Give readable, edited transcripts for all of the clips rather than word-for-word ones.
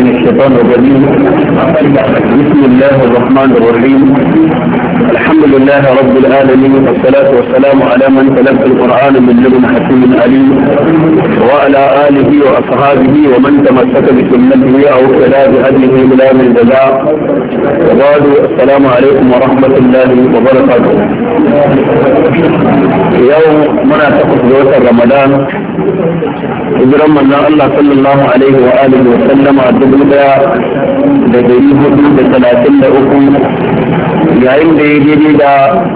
من الشيطان الرجيم. بسم الله الرحمن الرحيم. الحمد لله رب العالمين، والصلاة والسلام على من تلقى القرآن من لدن حكيم عليم، وعلى آله وأصحابه ومن تمسك بسنته أو اقتدى بهديه إلى من جزاء. وبعد، السلام عليكم ورحمة الله وبركاته. يوم منا تقص دوسة رمضان إجرام من الله صلى الله عليه وآله وسلم الدبلة لديه حدود 33 yayin da ya daidai da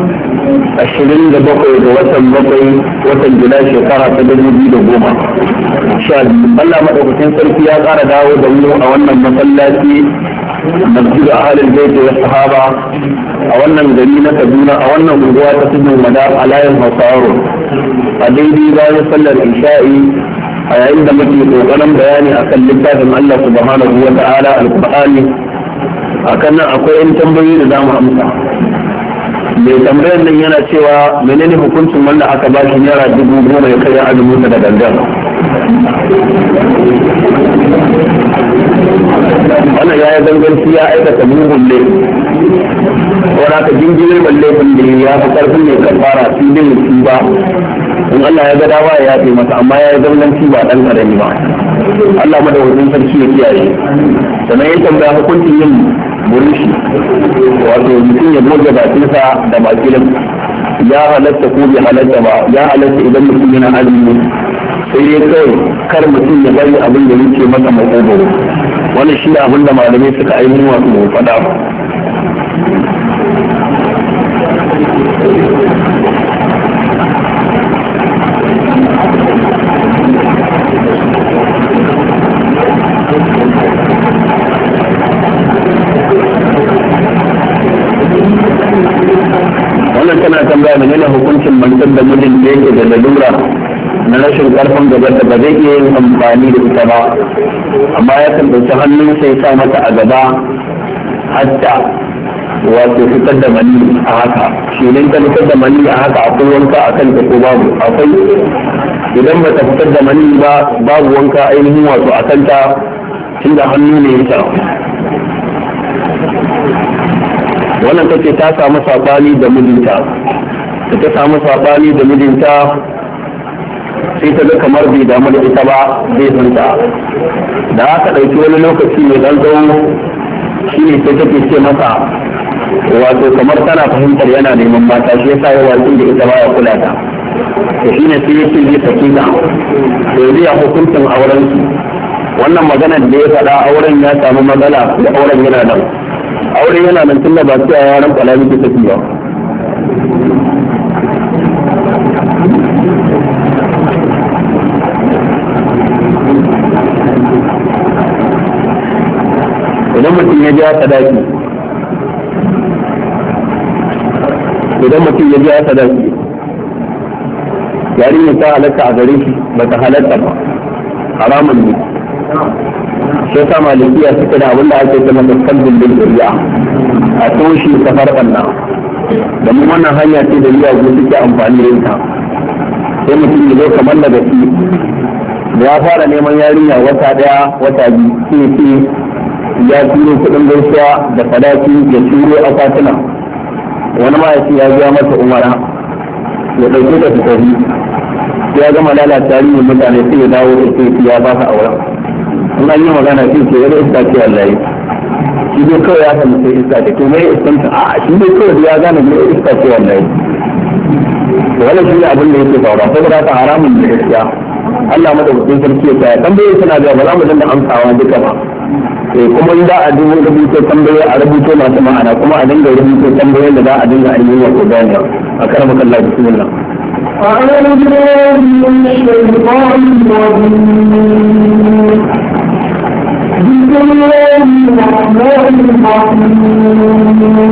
27 ga watan Julai shekara ta 2010. Allah madaukakin sarki ya ƙara dawo da mu a wannan masallaci masjid ahlul bait wa sahaba a wannan gari na Kaduna, a wannan unguwa ta Tudun Wada a layin Hausawa a daidai bayan sallar isha'i, a yayin da muke kokarin bayani akan littafin Allah subhanahu wa ta'ala al-Qur'ani. Akan nan akwai yan tambayoyi da zamu amsa. Mai tambayar nan yana cewa menene hukuncin wanda aka ba shi naira 10,000 ya kai azumin da gangan? Wannan ya yi ganganci, ya aikata mugun ne, wanda aka jingirin laifin da ya fi karfin ne kafara su ne su ba. In Allah ya ga dawa ya yafe masa, amma ya yi ganganci ba dan karami ba. Allah madawacin sarki ya kiyaye. Sannan ya tambaya hukuncin yin burushi, wato mutum ya goge bakinsa da bakilin, ya halatta ko bai halatta ba. Ya halatta idan mutum yana azumi, sai dai kawai kar mutum ya bari abin da yake masa makogoro. Wannan shi ne abin da malamai suka ainihin wato faɗa. Wannan tana tambaya da nuna hukuncin mantar da mijin da yake da lalura na rashin karfin gaba da ba zai iya yin amfani da ita ba, amma ya kan ɗauki hannun sai sa mata a gaba hatta wato fitar da mani a haka. Shi ne ta fitar da mani a haka akwai wanka a kanta ko babu? Akwai. Idan ba ta fitar da mani ba, babu wanka ainihin wato a kanta, tunda hannu ne ya. Wannan take ta samu sabani da mijinta, ta samu sabani da mijinta sai ta ga kamar bai damu da ita ba, bai san ta. Da aka ɗauki wani lokaci mai ɗan tsawo, shi ne sai take ce masa wato kamar tana fahimtar yana neman mata, shi yasa ya watsi da ita ba ya kula ta. To shi ne sai yake zai saki ta, to zai hukuncin auren su. Wannan maganar da ya faɗa auren ya samu matsala, da auren yana nan. Auren yana nan tunda ba su a yaran kwala miki tafi ba. Idan mutum ya biya sadaki, yarinya ta halatta a gare shi, ba ta halatta ba, haramun ne. Sai sa malikiya suke da abin da ake ce masa kalbin bil shari'a, a toshe safar banna. Domin wannan hanya ce da miyagu suke amfani da ita. Sai mutum ya zo kamar daga shi da ya fara neman yarinya wata daya wata biyu, sai ya turo kuɗin gaisuwa da sadaki, ya turo akwatuna. Wani ma ya ce ya biya masa umara, ya ɗauke da fitari, ya gama lalata yarinyar mutane, sai ya dawo da sai ya ba ka auren. in an yi magana shi ke wani iska ce wallahi shi dai kawai ya san sai iska ce to mai iskanta a shi dai kawai ya gane mai iska ce wallahi to wannan shi ne abin da yake faruwa saboda haka haramun da gaskiya Allah madaukakin sarki ya tsaya tambayoyi suna da ba za mu dinga amsawa duka ba kuma in za a dubo rubuto tambayoyi a rubuto masu ma'ana kuma a dinga rubuto tambayoyin da za a dinga ainihin wato gane a karamar Allah bismillah أعوذ بالله من الشيطان الرجيم بسم الله الرحمن الرحيم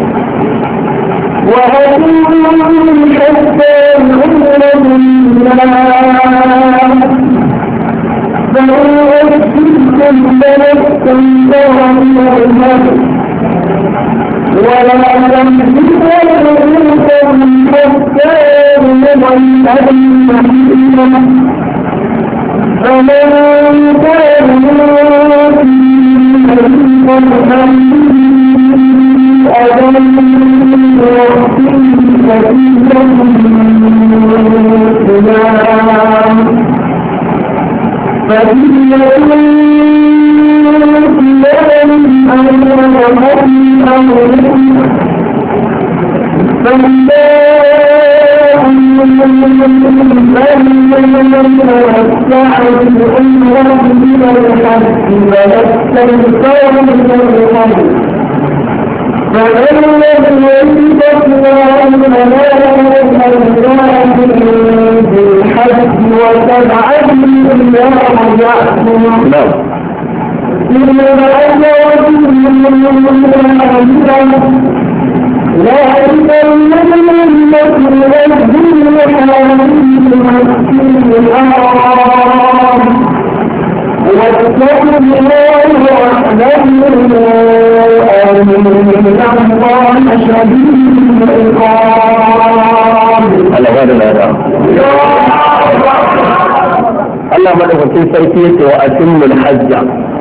وأقيموا حتى يؤمن بالله فإن أشركتم فلستم ظالمين ولا تمسكوا رؤوسكم حتى يبلغ الأجل فمن كان منكم Allah madaukakin sarki yake wa atimmul hajja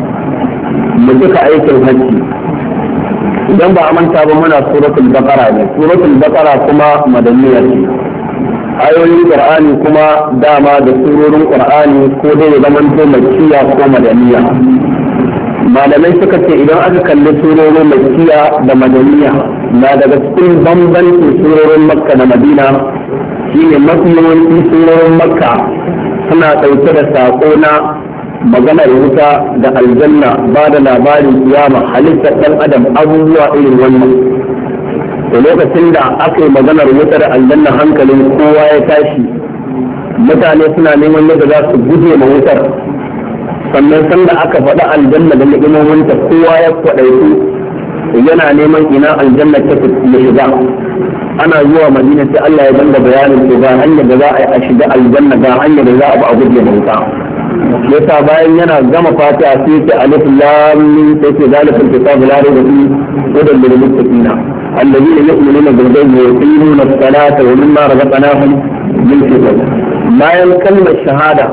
mu duka aikin hajji. Idan ba a manta ba muna suratul baqara ne, suratul baqara kuma madaniya ce. Ayoyin qur'ani kuma dama da surorin qur'ani ko dai ya zama to makkiya ko madaniya. Malamai suka ce idan aka kalli surorin makkiya da madaniya na daga cikin bambancin surorin makka da madina shine mafi yawancin surorin makka suna ɗauke da saƙo na maganar wuta da aljanna, ba da labarin kiyama, halittar ɗan adam, abubuwa irin wannan. da lokacin da aka yi maganar wutar aljanna hankalin kowa ya tashi, mutane suna neman yadda za su guje ma wutar. Sannan sanda aka faɗi aljanna da ni'imominta kowa ya kwaɗaitu yana neman ina aljanna ta shiga. Ana zuwa madina sai Allah ya danga bayanin to ga hanyar da za a yi a shiga aljanna, ga hanyar da za a ba a guje ma wuta. yasa bayan yana gama fatiha sai ce alif lam mim sai ce zalikal kitabu la rayba fihi hudan lil muttaqina alladhina yu'minuna bil ghaibi wa yuqimuna as-salata wa mimma razaqnahum yunfiqun. Bayan kalmar shahada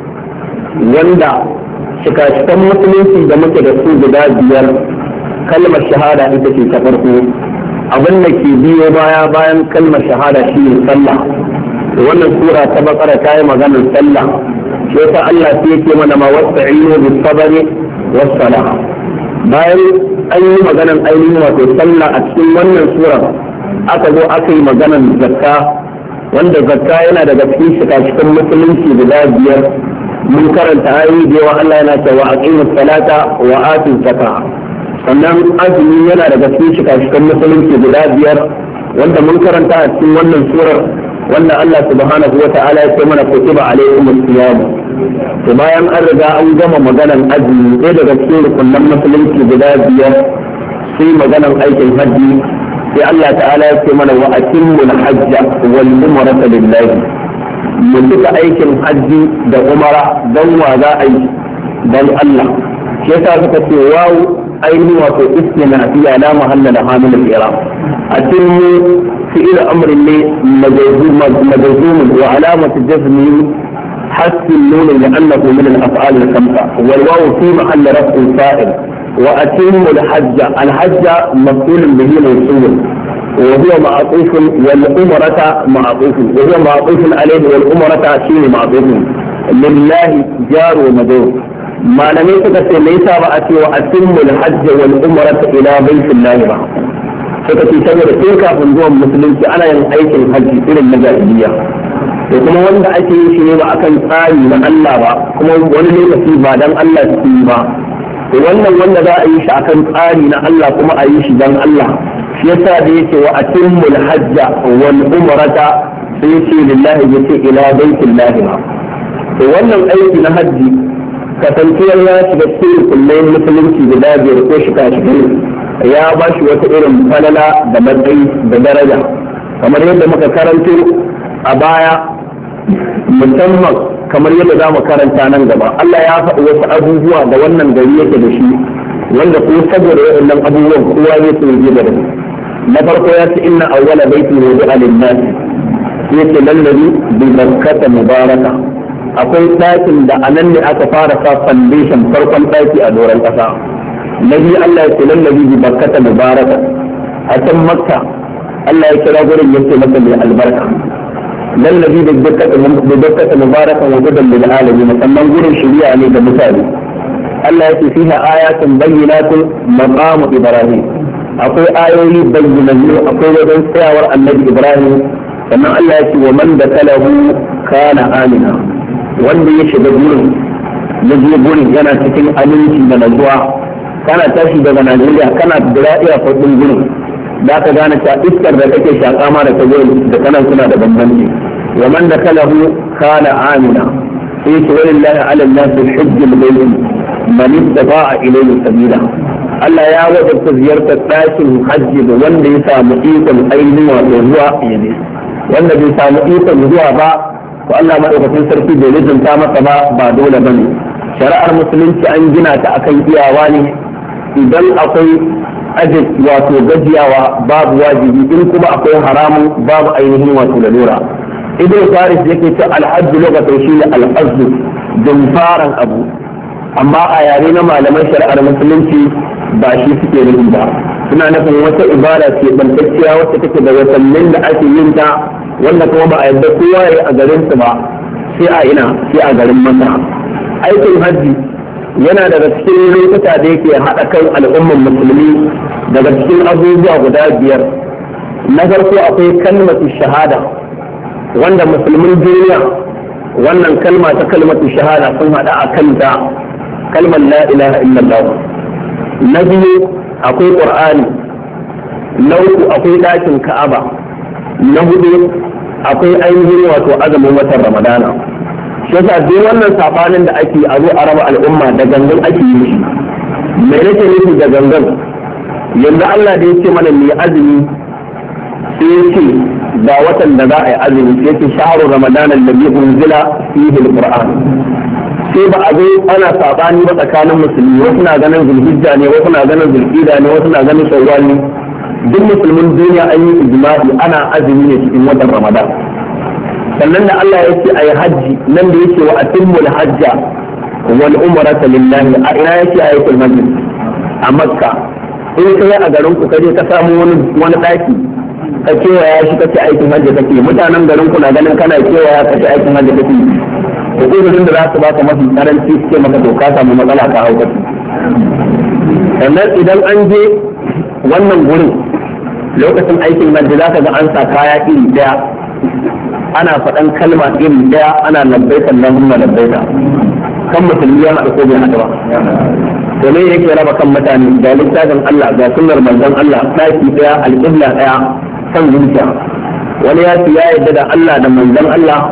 wanda shika-shikan musulunci da muke da su guda biyar, kalmar shahada ita ce ta farko. Abin da ke biyo baya bayan kalmar shahada shi ne sallah. Wannan sura ta bakara ta yi maganar sallah. sai ta Allah sai yake mana ma wasta'inu bis sabri was salah. Bayan an yi maganar ainihin wato sallah a cikin wannan sura, aka zo aka yi maganar zakka, wanda zakka yana daga cikin shika-shikan musulunci guda biyar. Mun karanta ayoyi da yawa Allah yana cewa aqimus salata wa atuz zakka. Sannan azumi yana daga cikin shika-shikan musulunci guda biyar, wanda mun karanta a cikin wannan surar, wanda Allah subhanahu wa ta'ala ya ce mana kutiba alaikum as-siyam. To bayan an riga an gama maganan azumi, sai daga cikin rukunan musulunci guda biyar sai maganan aikin hajji, sai Allah ta'ala ya ce mana wa atimmul hajja wal umrata lillahi. Mun duka aikin hajji da umara dan wa za a yi dan Allah. Shi yasa suka ce wawu ainihin wato istinafiya la mahalla da hamil al-i'rab. Atimmu fi'il amrin ne majzum wa alamat jazmi حذف النون لأنه من الأفعال الخمسة، والواو في محل رفع فاعل. وأتم الحج، الحج مفعول به موصول وهو معطوف، والأمرة معطوف وهو معطوف عليه، والأمرة شين معطوف لله جار ومجرور. ما لم يتكسر ليس وأتي وأتم الحج والأمرة إلى بيت الله معه. فكتي سبب تلك فنجوم مسلم أنا ينحيك الحج إلى المجاهدية. da kuma wanda ake yi shi ne ba akan tsari na Allah ba, kuma wani lokaci ba dan Allah su yi ba. To wannan wanda za a yi shi akan tsari na Allah kuma a yi shi dan Allah, shi yasa da yake wa atimmul hajja wal umrata sai yace lillahi yace ila baitillahi ma. To wannan aiki na hajji kasancewar ya shiga cikin kullum musulunci guda biyar ko shiga ya ba shi wata irin falala da matsayi da daraja, kamar yadda muka karanto a baya, musamman kamar yadda za mu karanta nan gaba. Allah ya faɗi wasu abubuwa da wannan gari yake da shi, wanda ko saboda waɗannan abubuwan kowa ya so ya da su. Na farko ya ce inna awwala baiti wudi'a lin-nas, yace lallabi bi bakkata mubaraka. Akwai ɗakin da anan ne aka fara sa foundation farkon ɗaki a doron ƙasa. nabi Allah ya ce lallabi bi bakkata mubaraka a can makka Allah ya kira gurin yace maka mai albarka lallabi bi bakkata mubaraka wa hudan lil alamin sannan gurin shari'a ne ga mutane Allah ya ce fiha ayatun bayyinatun maqamu ibrahim akwai ayoyi bayyinannu akwai wajen tsayawar annabi ibrahim sannan Allah ya ce wa man dakalahu kana amina wanda ya shiga gurin ya je gurin yana cikin aminci da natsuwa kana tashi daga Najeriya kana da iya faɗin gurin da ka gane cewa iskar da kake shaƙa ma da ta gurin da kana suna da bambanci wa man dakalahu kana amina sai ce walillahi ala an-nas hajjul bayt man istata'a ilayhi sabila Allah ya wajabta ziyartar ɗakin hajji da wanda ya samu ikon ainihin wato zuwa yayin wanda bai samu ikon zuwa ba to Allah madaukakin sarki bai rijinta masa ba dole bane shari'ar musulunci an gina ta akan iyawa ne idan akwai ajin wato gajiyawa babu wajibi in kuma akwai haramun babu ainihin wato lalura ibn faris yake ce alhajj lokacin shi ne al'azzu dumfaran abu amma a yare na malaman shari'ar musulunci ba shi suke nufi ba suna nufin wata ibada ce bantacciya wacce take da watannin da ake yin ta wanda kuma ba a yadda kowa ya a garin su ba sai a ina sai a garin masa aikin hajji yana daga cikin lokuta da yake haɗa kan al'ummar musulmi daga cikin abubuwa guda biyar na farko akwai kalmatu shahada wanda musulmin duniya wannan kalma ta kalmatu shahada sun haɗa a kanta kalmar la ilaha illallah na biyu akwai qur'ani na uku akwai ɗakin ka'aba na hudu akwai ainihin wato azumin watan ramadana shi yasa duk wannan sabanin da ake a zo a raba al'umma da gangan ake yi shi me nake nufi da gangan yanzu Allah da yake mana mai azumi sai yake ga watan da za a yi azumi sai yake shahru ramadana alladhi unzila fihi alquran sai ba a zo ana sabani ba tsakanin musulmi wasu na ganin zulhijja ne wasu na ganin zulqida ne wasu na ganin shawwal ne duk musulmin duniya an yi ijma'i ana azumi ne cikin watan ramadan sannan da Allah ya ce a yi hajji nan da yake wa atimmul hajja wal umrata lillahi a ina yake a yi hajji a makka in kai a garin ku kaje ka samu wani daki ka kewaya shi kace aikin hajji kake mutanen garin ku na ganin kana kewaya kace aikin hajji kake to irin da za su baka mafi karanci suke maka to ka samu matsala ka hauka sannan idan an je wannan gurin lokacin aikin hajji za ka ga an sa kaya iri daya ana faɗan kalma iri daya ana labbaika Allahumma labbaika kan musulmi ya haɗu ko bai haɗu ba to ne yake raba kan mutane ga littafin Allah ga sunnar manzon Allah ɗaki daya alƙibla daya kan zuciya wani ya ce ya yadda da Allah da manzon Allah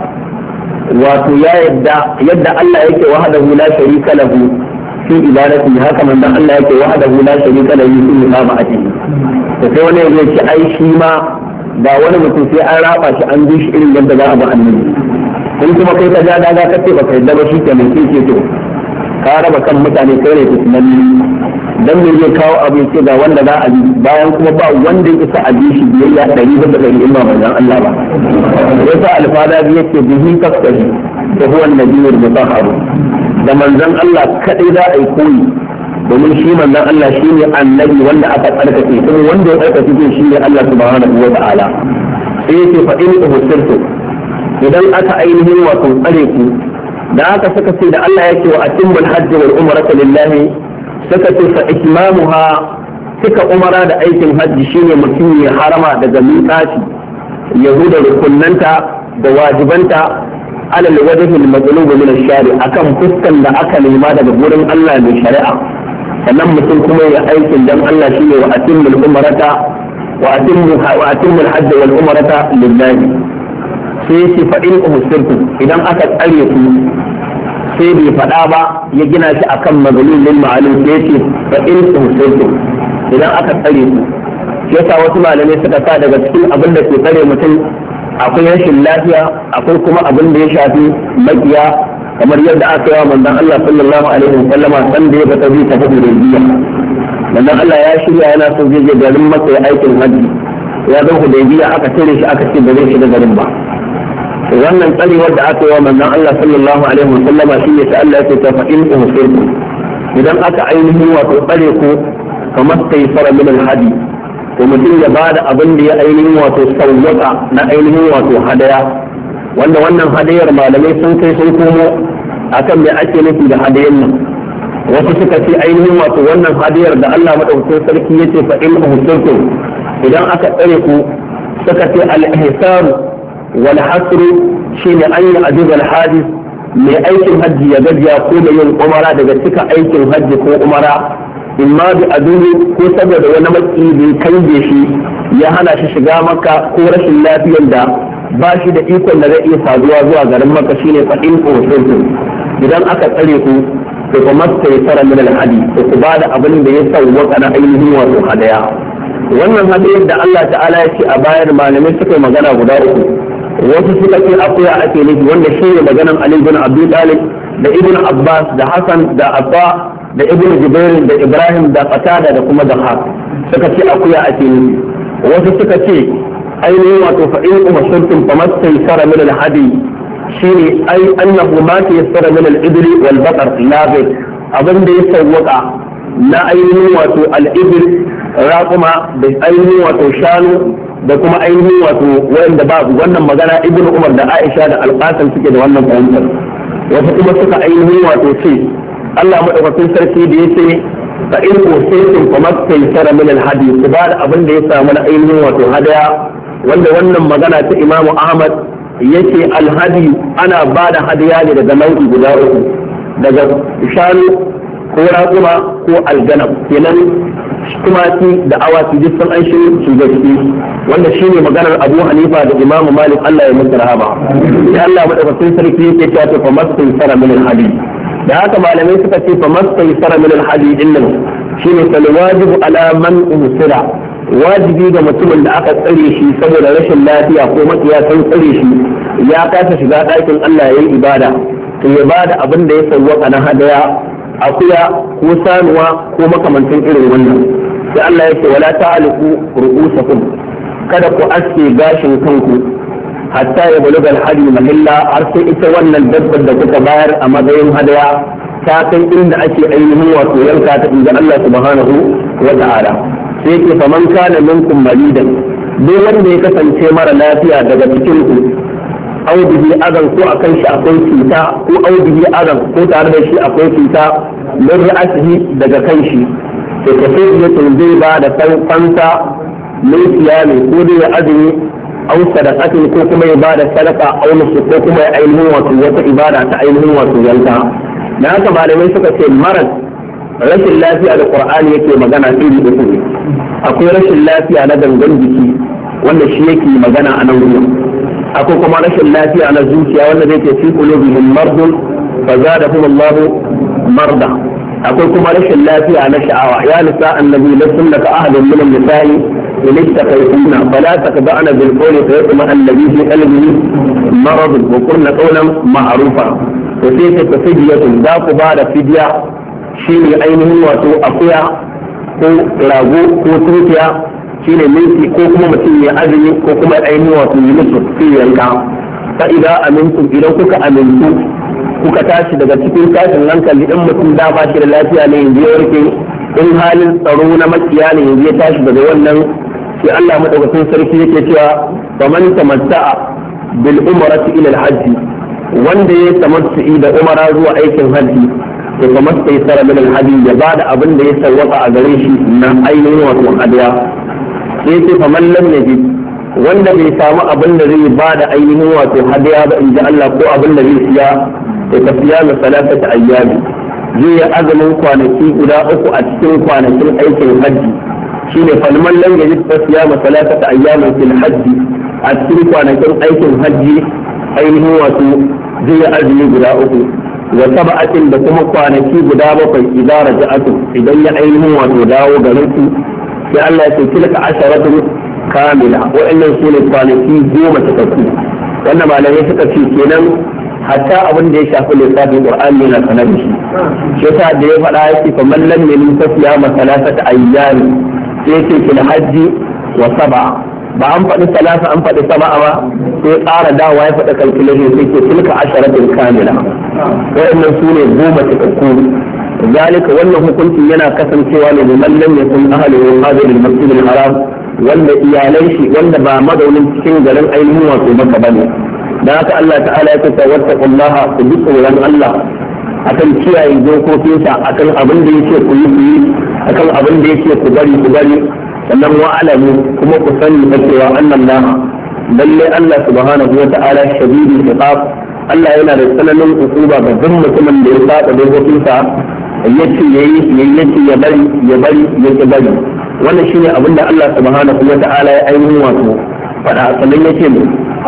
wato ya yadda Allah yake wahdahu la sharika lahu fi ibadati haka manzon Allah yake wahdahu la sharika lahu fi ibadati to sai wani ya ce ai shi ma ba wani mutum sai an raba shi an bi shi irin yadda za a ba annabi in kuma kai ka ja daga ka ce baka yadda ba shi kenan sai ce to ka raba kan mutane kai ne tunani dan me zai kawo abu ce ga wanda za a bi bayan kuma ba wanda ya isa a bi shi biyayya 100% in ba manzon Allah ba yasa alfada bi yake bihi tafsiri da huwa annabiyul mutahhar da manzon Allah kadai za a yi koyi domin shi manzon Allah shi ne annabi wanda aka tsarkake kuma wanda ya tsarkake shi ne Allah subhanahu wa ta'ala sai yake fa in uhsirtu idan aka ainihin wato tsare ku da aka suka ce da Allah yake wa atimmul hajj wal umrata lillahi suka ce fa itmamuha suka umara da aikin hajji shine mutum ya harama daga miƙati yahuda rukunnanta da wajibanta alal wajhi al matlub min ash-shari akan fuskan da aka nema daga gurin Allah mai shari'a sannan mutum kuma ya aikin dan Allah shine wa atimmul umrata wa atimmul hajj wal umrata lillahi sai ce fa in uhsirtu idan aka tsare ku sai bai faɗa ba ya gina shi akan mazalin lil ma'alum sai ce fa in uhsirtu idan aka tsare ku yasa wasu malamai suka sa daga cikin abin da ke tsare mutum akwai rashin lafiya akwai kuma abin da ya shafi makiya kamar yadda aka yi wa manzon Allah sallallahu alaihi wa sallama san da ya fita zai tafi Hudaybiya manzon Allah ya shirya yana so zai je garin Makka ya aikin haji ya zo Hudaybiya aka tare shi aka ce ba zai shiga garin ba wannan tsarewar da aka yi wa manzon Allah sallallahu alaihi wa sallama shine ta Allah ya ce fa in uhsirtu idan aka ainihin wato tsare ku kamar sai fara min alhadi to mutum ya bada abin da ya ainihin wato sawwaka na ainihin wato hadaya wanda wannan hadayar malamai sun kai sun komo akan me ake nufi da hadayar nan wasu suka ce ainihin wato wannan hadayar da Allah madaukakin sarki yace fa in uhsirtum idan aka tsare ku suka ce al-ihsar wal hasr shine an yi ajiz al-hadis mai aikin hajji ya gajiya ko da yin umara daga cika aikin hajji ko umara imma bi aduni ko saboda wani maki bai kange shi ya hana shi shiga makka ko rashin lafiyar da ba shi da ikon da zai iya saduwa zuwa garin makka shine fa in uhsirtum idan aka tsare ku to kuma sai fara min al-hadi to ku bada abin da ya sauwaka na ainihin wato hadaya wannan hadayar da Allah ta'ala ya ce a bayar malamai suka yi magana guda uku wasu suka ce akuya ake nufi wanda shi ne maganan Ali bin Abi Talib da Ibn Abbas da Hassan da Abba da Ibn Jubair da Ibrahim da Qatada da kuma Dahab suka ce akuya ake nufi wasu suka ce ainihin wato fa in umashirtum famastaysara min al-hadi shine ai annahu ma tayassara min al-ibli wal baqar la bai abin da ya sawwaka na ainihin wato al-ibl raquma da ainihin wato shanu da kuma ainihin wato wanda babu wannan magana Ibn Umar da Aisha da Al-Qasim suke da wannan fahimtar wasu kuma suka ainihin wato ce Allah madaukakin sarki da yace fa in usaytum famastaysara min al-hadi ku ba da abin da ya samu na ainihin wato hadaya wanda wannan magana ta Imam Ahmad yake alhadi ana ba da hadiya ne daga nau'i guda uku daga shanu ko raƙuma ko alganam kenan tumaki da awaki duk sun an shi gaske wanda shine maganar Abu Hanifa da Imam Malik Allah ya musu rahama sai Allah madaukakin sarki yake cewa to fa mastaysara min alhadi da haka malamai suka ce fa mastaysara min alhadi din nan shine salwajibu ala man usira wajibi ga mutumin da aka tsare shi saboda rashin lafiya ko makiya sun tsare shi ya kasa shiga ɗakin Allah ya yi ibada to ya bada abin da ya sauwaka na hadaya akuya ko sanuwa ko makamantan irin wannan sai Allah ya ce wala ta'aliku ru'usakum kada ku aske gashin kanku hatta ya buluga al-hadi mahilla har sai ita wannan dabbar da kuka bayar a matsayin hadaya ta kai inda ake ainihin wato yanka ta inda Allah subhanahu wa ta'ala sai ke faman kana minkum maridan duk wanda ya kasance mara lafiya daga cikin ku au bihi adan ko akan shi akwai cuta ko au bihi adan ko tare da shi akwai cuta min ra'asihi daga kan shi to kace yake zai ba da fansa min siyami ko da azumi au sadaqatin ko kuma ya ba da sadaka au nusu ko kuma ya ainihin wato wata ibada ta ainihin wato yanka da haka malamai suka ce maras rashin lafiya da Qur'ani yake magana iri uku ne akwai rashin lafiya na gangan jiki wanda shi yake magana a nan gurin akwai kuma rashin lafiya na zuciya wanda zai ce fi qulubihim mardun fa zadahum Allah marda akwai kuma rashin lafiya na sha'awa ya nisa annabi lasum laka ahadun min an-nisa'i in ittaqaytunna fala taqba'na bil qawli fa yatma alladhi fi qalbihi marad wa qulna qawlan ma'rufa to sai ta fidiyatun da ku ba da fidiya shine ainihin wato akuya ko rago ko tunkiya shine minti ko kuma mutum ya azumi ko kuma ainihin wato yi musu fi yanka fa idan amintum idan kuka amintu kuka tashi daga cikin tashin hankali in mutum da ba shi da lafiya ne yanzu ya warke in halin tsaro na makiya ne yanzu ya tashi daga wannan sai Allah madaukakin sarki yake cewa faman tamatta'a bil umrati ila al hajj wanda ya tamattu'i da umara zuwa aikin hajji to kamar sai sara min al-hadi ya bada abin da ya sawwaka a gare shi na ainihin wato hadiya sai ce fa man lam yajid wanda bai samu abin da zai bada ainihin wato hadiya ba inda Allah ko abin da zai siya to tafiya na salatata ayyami zai yi azumin kwanaki guda uku a cikin kwanakin aikin hajji shine fa man lam yajid fa siyama salatata ayyamin fil hajji a cikin kwanakin aikin hajji ainihin wato zai yi azumi guda uku wa sab'atin da kuma kwanaki guda bakwai idan raja'atu idan ya ainihin wato dawo garin su sai Allah ya ce tilka asharatun kamila wa'annan su ne kwanaki 10 cikakku wannan malamai suka ce kenan hatta abin da ya shafi lissafin Qur'ani yana sanar da shi yasa da ya faɗa yake fa man lam yamin fasiya masalasata ayyami sai yake fil hajji wa sab'a ba an faɗi salasa an faɗi saba'a ba sai ƙara dawa ya faɗa calculation sai ke tilka asharatun kamila waɗannan su ne 10 cikakku zalika wannan hukuncin yana kasancewa ne liman lam yakun ahluhu hadir al-masjid al-haram wanda iyalai shi wanda ba mazaunin cikin garin ainihin wato maka bane dan haka Allah ta'ala ya ce wattaqullaha ku bi tsoron Allah akan kiyaye dokokinsa akan abin da yake ku yi akan abin da yake ku bari sannan wa alamu kuma ku sani cewa Allah lalle Allah subhanahu wa ta'ala shadidul iqab Allah yana da tsananin hukuma ga duk mutumin da ya saba dokokinsa yace yace ya bari wannan shine abin da Allah subhanahu wa ta'ala ya ainihin wato fada sannan yace mu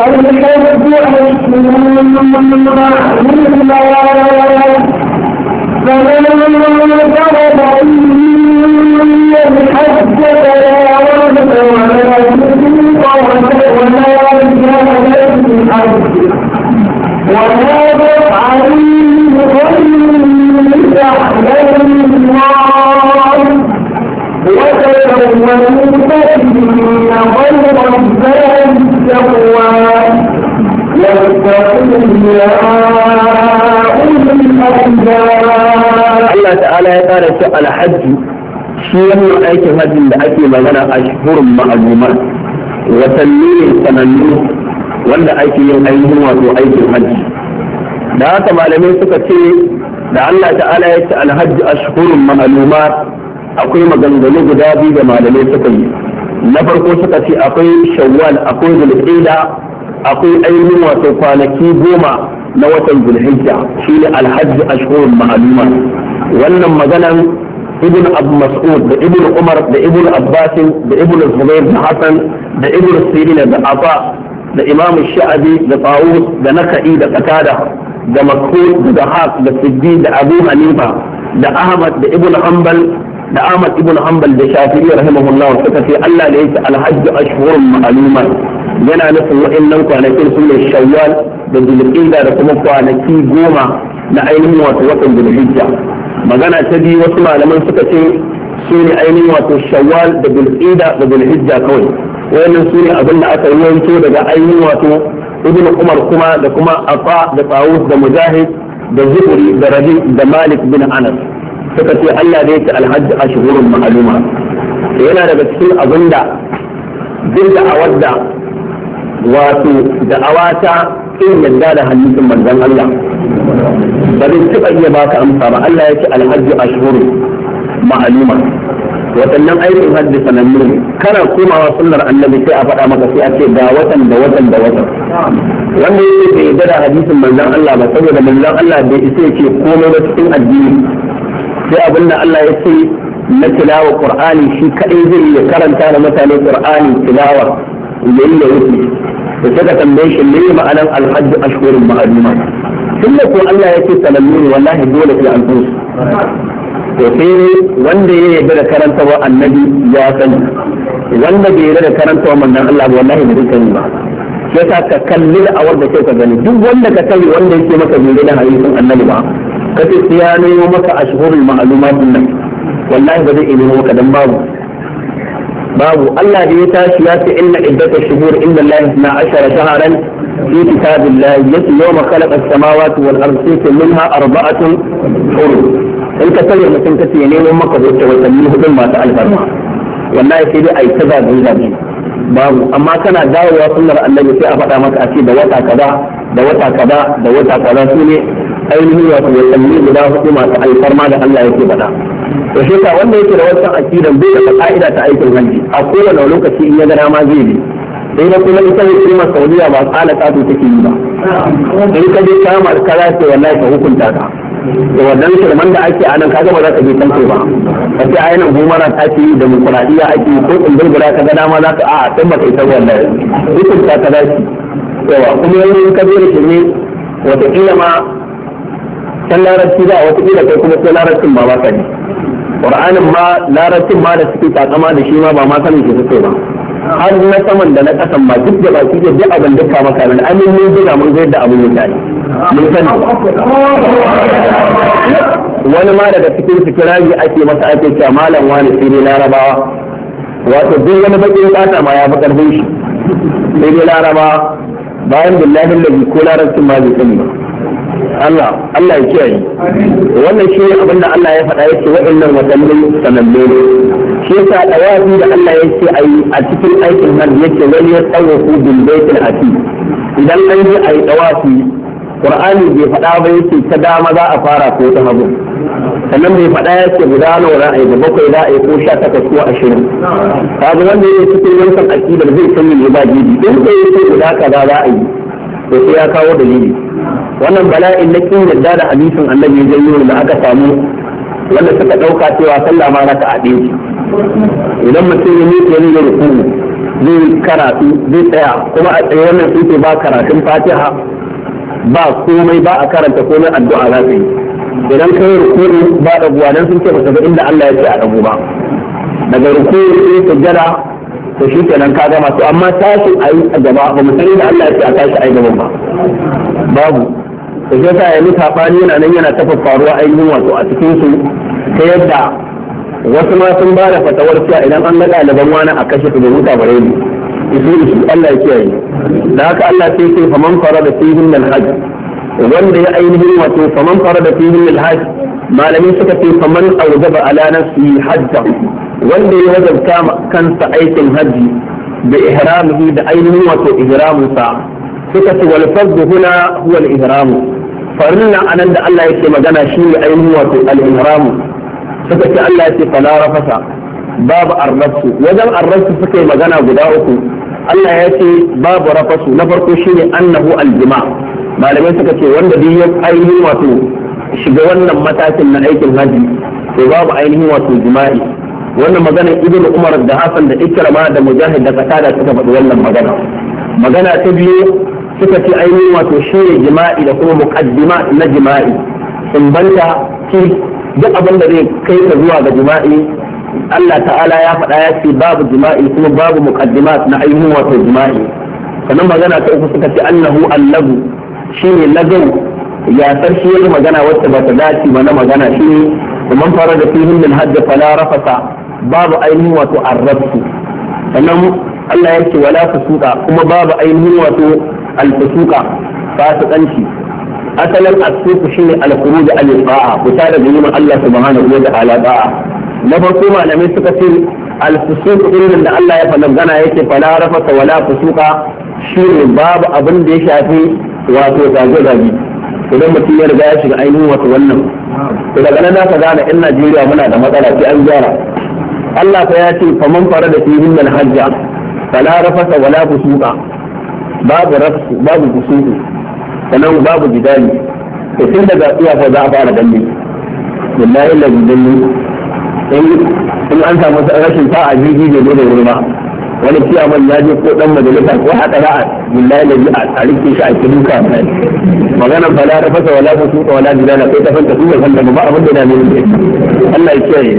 Allah ta'ala ya ƙara shi alhaji shi wannan aikin hajjin da ake magana a shuhurin ma'alumat watanni ne sanannu wanda ake yin ainihin wato aikin hajji da haka malamai suka ce da Allah ta'ala ya ce alhaji a shuhurin ma'alumat akwai maganganu guda biyu da malamai suka yi na farko suka ce akwai shawwal akwai zulqa'da akwai ainihin wato kwanaki 10 na watan zulhijja shine alhajj ashhurun ma'luma wannan maganan ibn abu mas'ud da ibn umar da ibn abbas da ibn zubair da hasan da ibn sirin da afa da imam sha'abi da tawus da naka'i da qatada da makhul da haq da siddi da abu hanifa da ahmad da ibn hanbal da ahmad ibn hanbal da shafi'i rahimahullah suka ce Allah ne yake alhajj ashhurun ma'luma yana nufin wa'annan kwanakin su ne shawwal da zulhijja da kuma kwanaki 10 na ainihin wato watan zulhijja magana ta biyu wasu malaman suka ce su ne ainihin wato shawwal da zulhijja da zulhijja kawai wayannan su ne abin da aka rawaito daga ainihin wato ibn umar kuma da kuma afa da tawus da mujahid da zuhri da rabi da malik bin anas suka ce Allah ne yake alhajj ashhurun ma'luma yana daga cikin abin da duk da awadda wato da'awata in yadda da hadisin manzon Allah ba zai taɓa iya baka amsa ba Allah ya ce alhajju ashhuru ma'luma waɗannan aikin hajji sanannu ne kana komawa sunnar annabi sai a faɗa maka sai a ce ga watan da watan da watan wanda yake bai yadda da hadisin manzon Allah ba saboda manzon Allah bai isa ya ce komai ba cikin addini sai abinda Allah ya ce na tilawa Qur'ani shi kadai zai ya karanta da mutane Qur'ani tilawa yayin da yake da suka tambaye shi me ma'anar alhajj ashhurun ma'luma tun da ko Allah ya ce sanannu ne wallahi dole sai an tsosu to sai wanda ya yarda da karantawa annabi ya sani wanda bai yarda da karantawa manzon Allah ba wallahi bai sani ba sai ka kalli da awar da kai ka gani duk wanda ka sani wanda yake maka bai da hadisin annabi ba kace sai ya nemo maka ashhurul ma'lumat nan wallahi ba zai iya nemo maka dan babu Allah da ya tashi ya ce inna iddata shuhur inda Allah 12 shahran fi kitabillah yati yawma khalaqa as-samawati wal ardi minha arba'atun hurum in ka sani mutum kace ya nemo maka watanni hudun masu alfarma wallahi sai dai ai ta zabi babu amma kana dawowa sunnar annabi sai a faɗa maka a ce da wata kaza da wata kaza da wata kaza su ne ainihin wato watanni guda hudu masu alfarma da Allah yake faɗa to shi ka wanda yake da wannan akidan bai da ka'ida ta aikin hajji a kowane lokaci in ya ga dama zai bi sai da kuma ita ne kuma Saudiya ba tsala kato take yi ba in ka je kamar kaza ce wallahi ka hukunta ka da wannan shirman da ake anan kaga ba za ka je kanko ba a ce ainihin gumara ta ce demokuraɗiyya ake ko tsumbulbula ka ga dama za ka a san ba kai ta wallahi hukunta ka za ki yawa kuma yanzu in ka je da shirme wataƙila ma can larabci ba wataƙila kai kuma sai larabcin ba ka ne ƙur'anin ma larabcin ma da suke takama da shi ma ba ma sanin shi suke ba har na saman da na ƙasan ma duk da baki da duk abin duka maka nan amin mun buga mun zai da abin mutane mun sani wani ma daga cikin fikiraji ake masa ake cewa malam wani sai dai larabawa wato duk wani bakin kasa ma ya fi karfin shi sai dai larabawa bayan billahi lalli ko larabcin ma bai sani ba Allah ya kiyaye wannan shi ne abinda Allah ya faɗa yake waɗannan watannin sananne ne shi yasa dawafi da Allah ya ce ayi a cikin aikin nan yake wani ya tsawafu bil baitil atiq idan an yi ayi dawafi Qur'ani bai faɗa ba yake ta dama za a fara ko ta hagu sannan bai faɗa yake guda nawa za a yi da bakwai za a yi ko 18 ko 20 kaga wanda yake cikin wancan aqidar zai san me ba gidi in sai yake guda kaza za a yi to sai ya kawo dalili wannan bala'in na kin yadda da hadisin annabi ya janyo da aka samu wanda suka dauka cewa sallah ma raka a ɗaya idan mutum ya miƙe ne ya ruku zai karatu zai tsaya kuma a tsaye wannan sun ce ba karatun fatiha ba komai ba a karanta komai addu'a za ka yi idan kai ruku ba da dan sun ce ba ga inda Allah ya ce a dago ba daga ruku sai sujjada to shi kenan ka gama to amma tashi a yi a gaba ba mu sani da Allah ya ce a tashi a yi gaban ba babu to sai ta yi sabani yana nan yana ta faruwa ainihin wato a cikin su ta yadda wasu ma sun ba da fatawar cewa idan an naga ɗaliban wani a kashe su da wuta bare ne isu Allah ya kiyaye da haka Allah sai ce faman farada fihi min al-hajj wanda ya ainihin wato faman farada fihi min al-hajj malamin suka ce faman awjaba ala nafsihi hajja wanda ya wajabta kansa aikin hajji da ihramihi da ainihin wato ihraminsa suka ce wal fardu huna huwa al ihramu farilla anan da Allah yake magana shi ne ainihin wato al ihramu suka ce Allah yake fala rafasa babu arrafu wajen arrafu suka yi magana guda uku Allah ya ce babu rafasu na farko shine annahu al jima' malamai suka ce wanda duk ya ainihin wato shiga wannan matakin na aikin hajji to babu ainihin wato jima'i wannan maganar ibnu umar da hasan da ikrama da mujahid da qatada suka faɗi wannan magana ta biyu suka ce ainihin wato shine jima'i da kuma muqaddima na jima'i in banta ci duk abin da zai kai ka zuwa ga jima'i Allah ta'ala ya faɗa ya ce babu jima'i kuma babu muqaddimat na ainihin wato jima'i sannan magana ta uku suka ce annahu allagu shine lagau ya sarki yayi magana wacce ba ta dace ba na magana shine man fara da fihin min hajj fala rafasa babu ainihin wato arrabsu sannan Allah yake wala fusuka kuma babu ainihin wato alfusuka fasikanci asalin asuku shine al-khuruj al-ta'a fita daga yin Allah subhanahu wa ta'ala da'a na farko malamai suka ce al-fusuq din da Allah ya faɗa gana yake fala rafasa wala fusuka shine babu abin da ya shafi wato zage-zage idan mutum ya riga ya shiga ainihin wato wannan to daga nan za ka gane in Najeriya muna da matsala sai an gyara Allah fa ya ce faman fara da fihin min hajja fala rafasa wala fusuqa babu rafsu babu fusuqu sannan babu jidali to tun daga iya fa za a fara danne wallahi la jidali in an samu rashin sa'a jiji da da wurma wani ciyaman ya je ko dan majalisa ko hada ra'a billahi la a rike shi a cikin ka magana fala rafasa wala fusuqa wala jidala kai ta fanta kuma san da ba abin da ne Allah ya kiyaye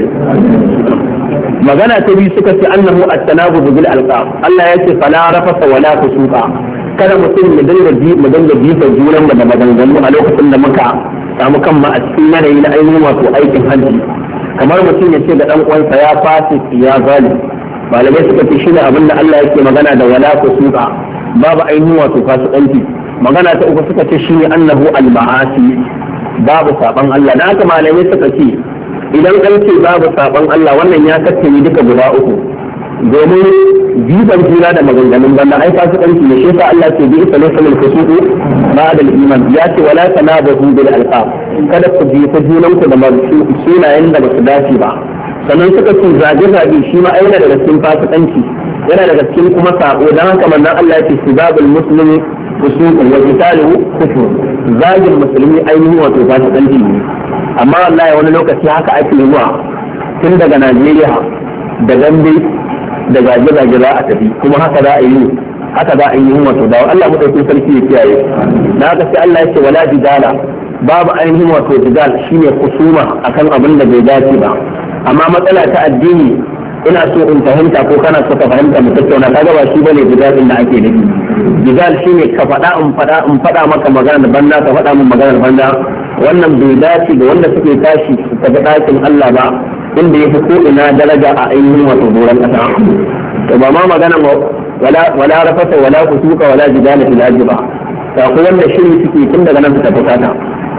magana ta biyu suka ce annahu at-tanabud bil alqab Allah ya ce fala rafasa wala fusuqa kada mutum ya dinga jifa junan da maganganu a lokacin da muka samu kan ma a cikin yanayi na ainihin wato aikin hajji kamar mutum ya ce da dan uwansa ya fasi ya zali malamai suka ce shine abin da Allah yake magana da wala fusuqa babu ainihin wato fasikanci magana ta uku suka ce shine annahu al-ma'asi babu saban Allah dan haka malamai suka ce idan an ce babu saban Allah wannan ya tattare duka guda uku domin jiban juna da maganganun banda ai fasikanci ne shi yasa Allah ce bi isa laysa lil fusuqi ba'da al-iman ya ce wala tanabahu bil alqab kada ku bi ta junan ku da sunayen da ba su dace ba sannan suka ce zage-zage shi ma yana daga cikin fasikanci yana daga cikin kuma sabo dan haka manzon Allah ya ce sibabul muslimi fusuqun wa qitaluhu kufur zagin musulmi ainihin wato fasikanci ne amma wallahi wani lokaci haka ake yi wa tun daga Najeriya da Gambe da zage-zage za a tafi kuma haka za a yi wato dawo Allah madaukakin sarki ya kiyaye na haka sai Allah ya ce wala jidala babu ainihin wato jidal shine kusuma akan abin da bai dace ba amma matsala ta addini ina so in fahimta ko kana so ka fahimta mu tattauna kaga ba shi bane jidalin da ake nufi jidal shine ka faɗa in faɗa maka magana banda ka faɗa min magana banda wannan bai dace da wanda suke tashi su tafi ɗakin Allah ba inda ya fi ko ina daraja a ainihin wato doron ƙasa to ba ma magana wala rafasa wala kusuka wala jidala fil hajj ba ta ku wanda shiri suke tun daga nan su tafi kata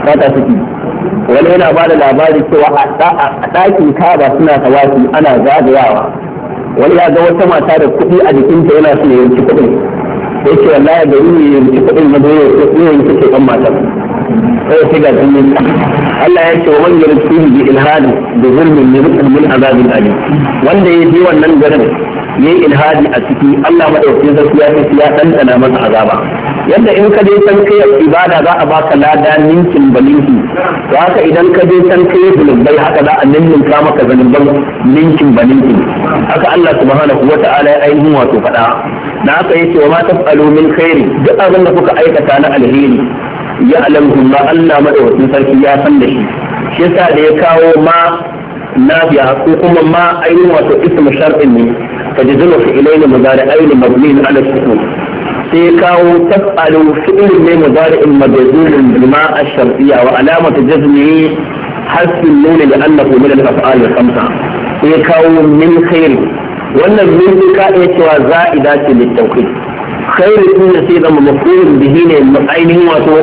sata suke. Wani yana ba da labari cewa a ɗakin Ka'aba suna tawafi ana zagayawa, wani ya ga wata mata da kuɗi a jikinta yana so ya yanki kuɗin, sai ce wallahi da yi ya yanki kuɗin na doye ya yanki ce ɗan matar sai sai ga jinin Allah ya ce wa man yarsu bi ilhadi da zulmin min azabin alim, wanda ya je wannan garin yayi ilhadi a ciki Allah madaukakin sarki ya ce ya dandana masa azaba. Yadda in ka je san kai ibada za a baka lada ninkin balinki, to haka idan ka je san kai zulubai haka za a ninninka maka zanuban ninkin balinki. Haka Allah subhanahu wata'ala ya ainihin wato faɗa. Na haka yace wa ma taf'alu min khairi, duk abin da kuka aikata na alheri ya alamu ma Allah madaukakin sarki ya san da shi. Shi yasa da ya kawo ma nafiya ko kuma ma ainihin wato ismu shar'in ne فجزم فعلين مضارعين مبنيين على السكون. سيكاو تفعل فعل مضارع مجزوم بماء الشرطية وعلامة جزمه حذف النون لأنه من الأفعال الخمسة. سيكاو من خير وأن من كائنة وزائدات للتوحيد. خير كل سيدة مفعول به عينه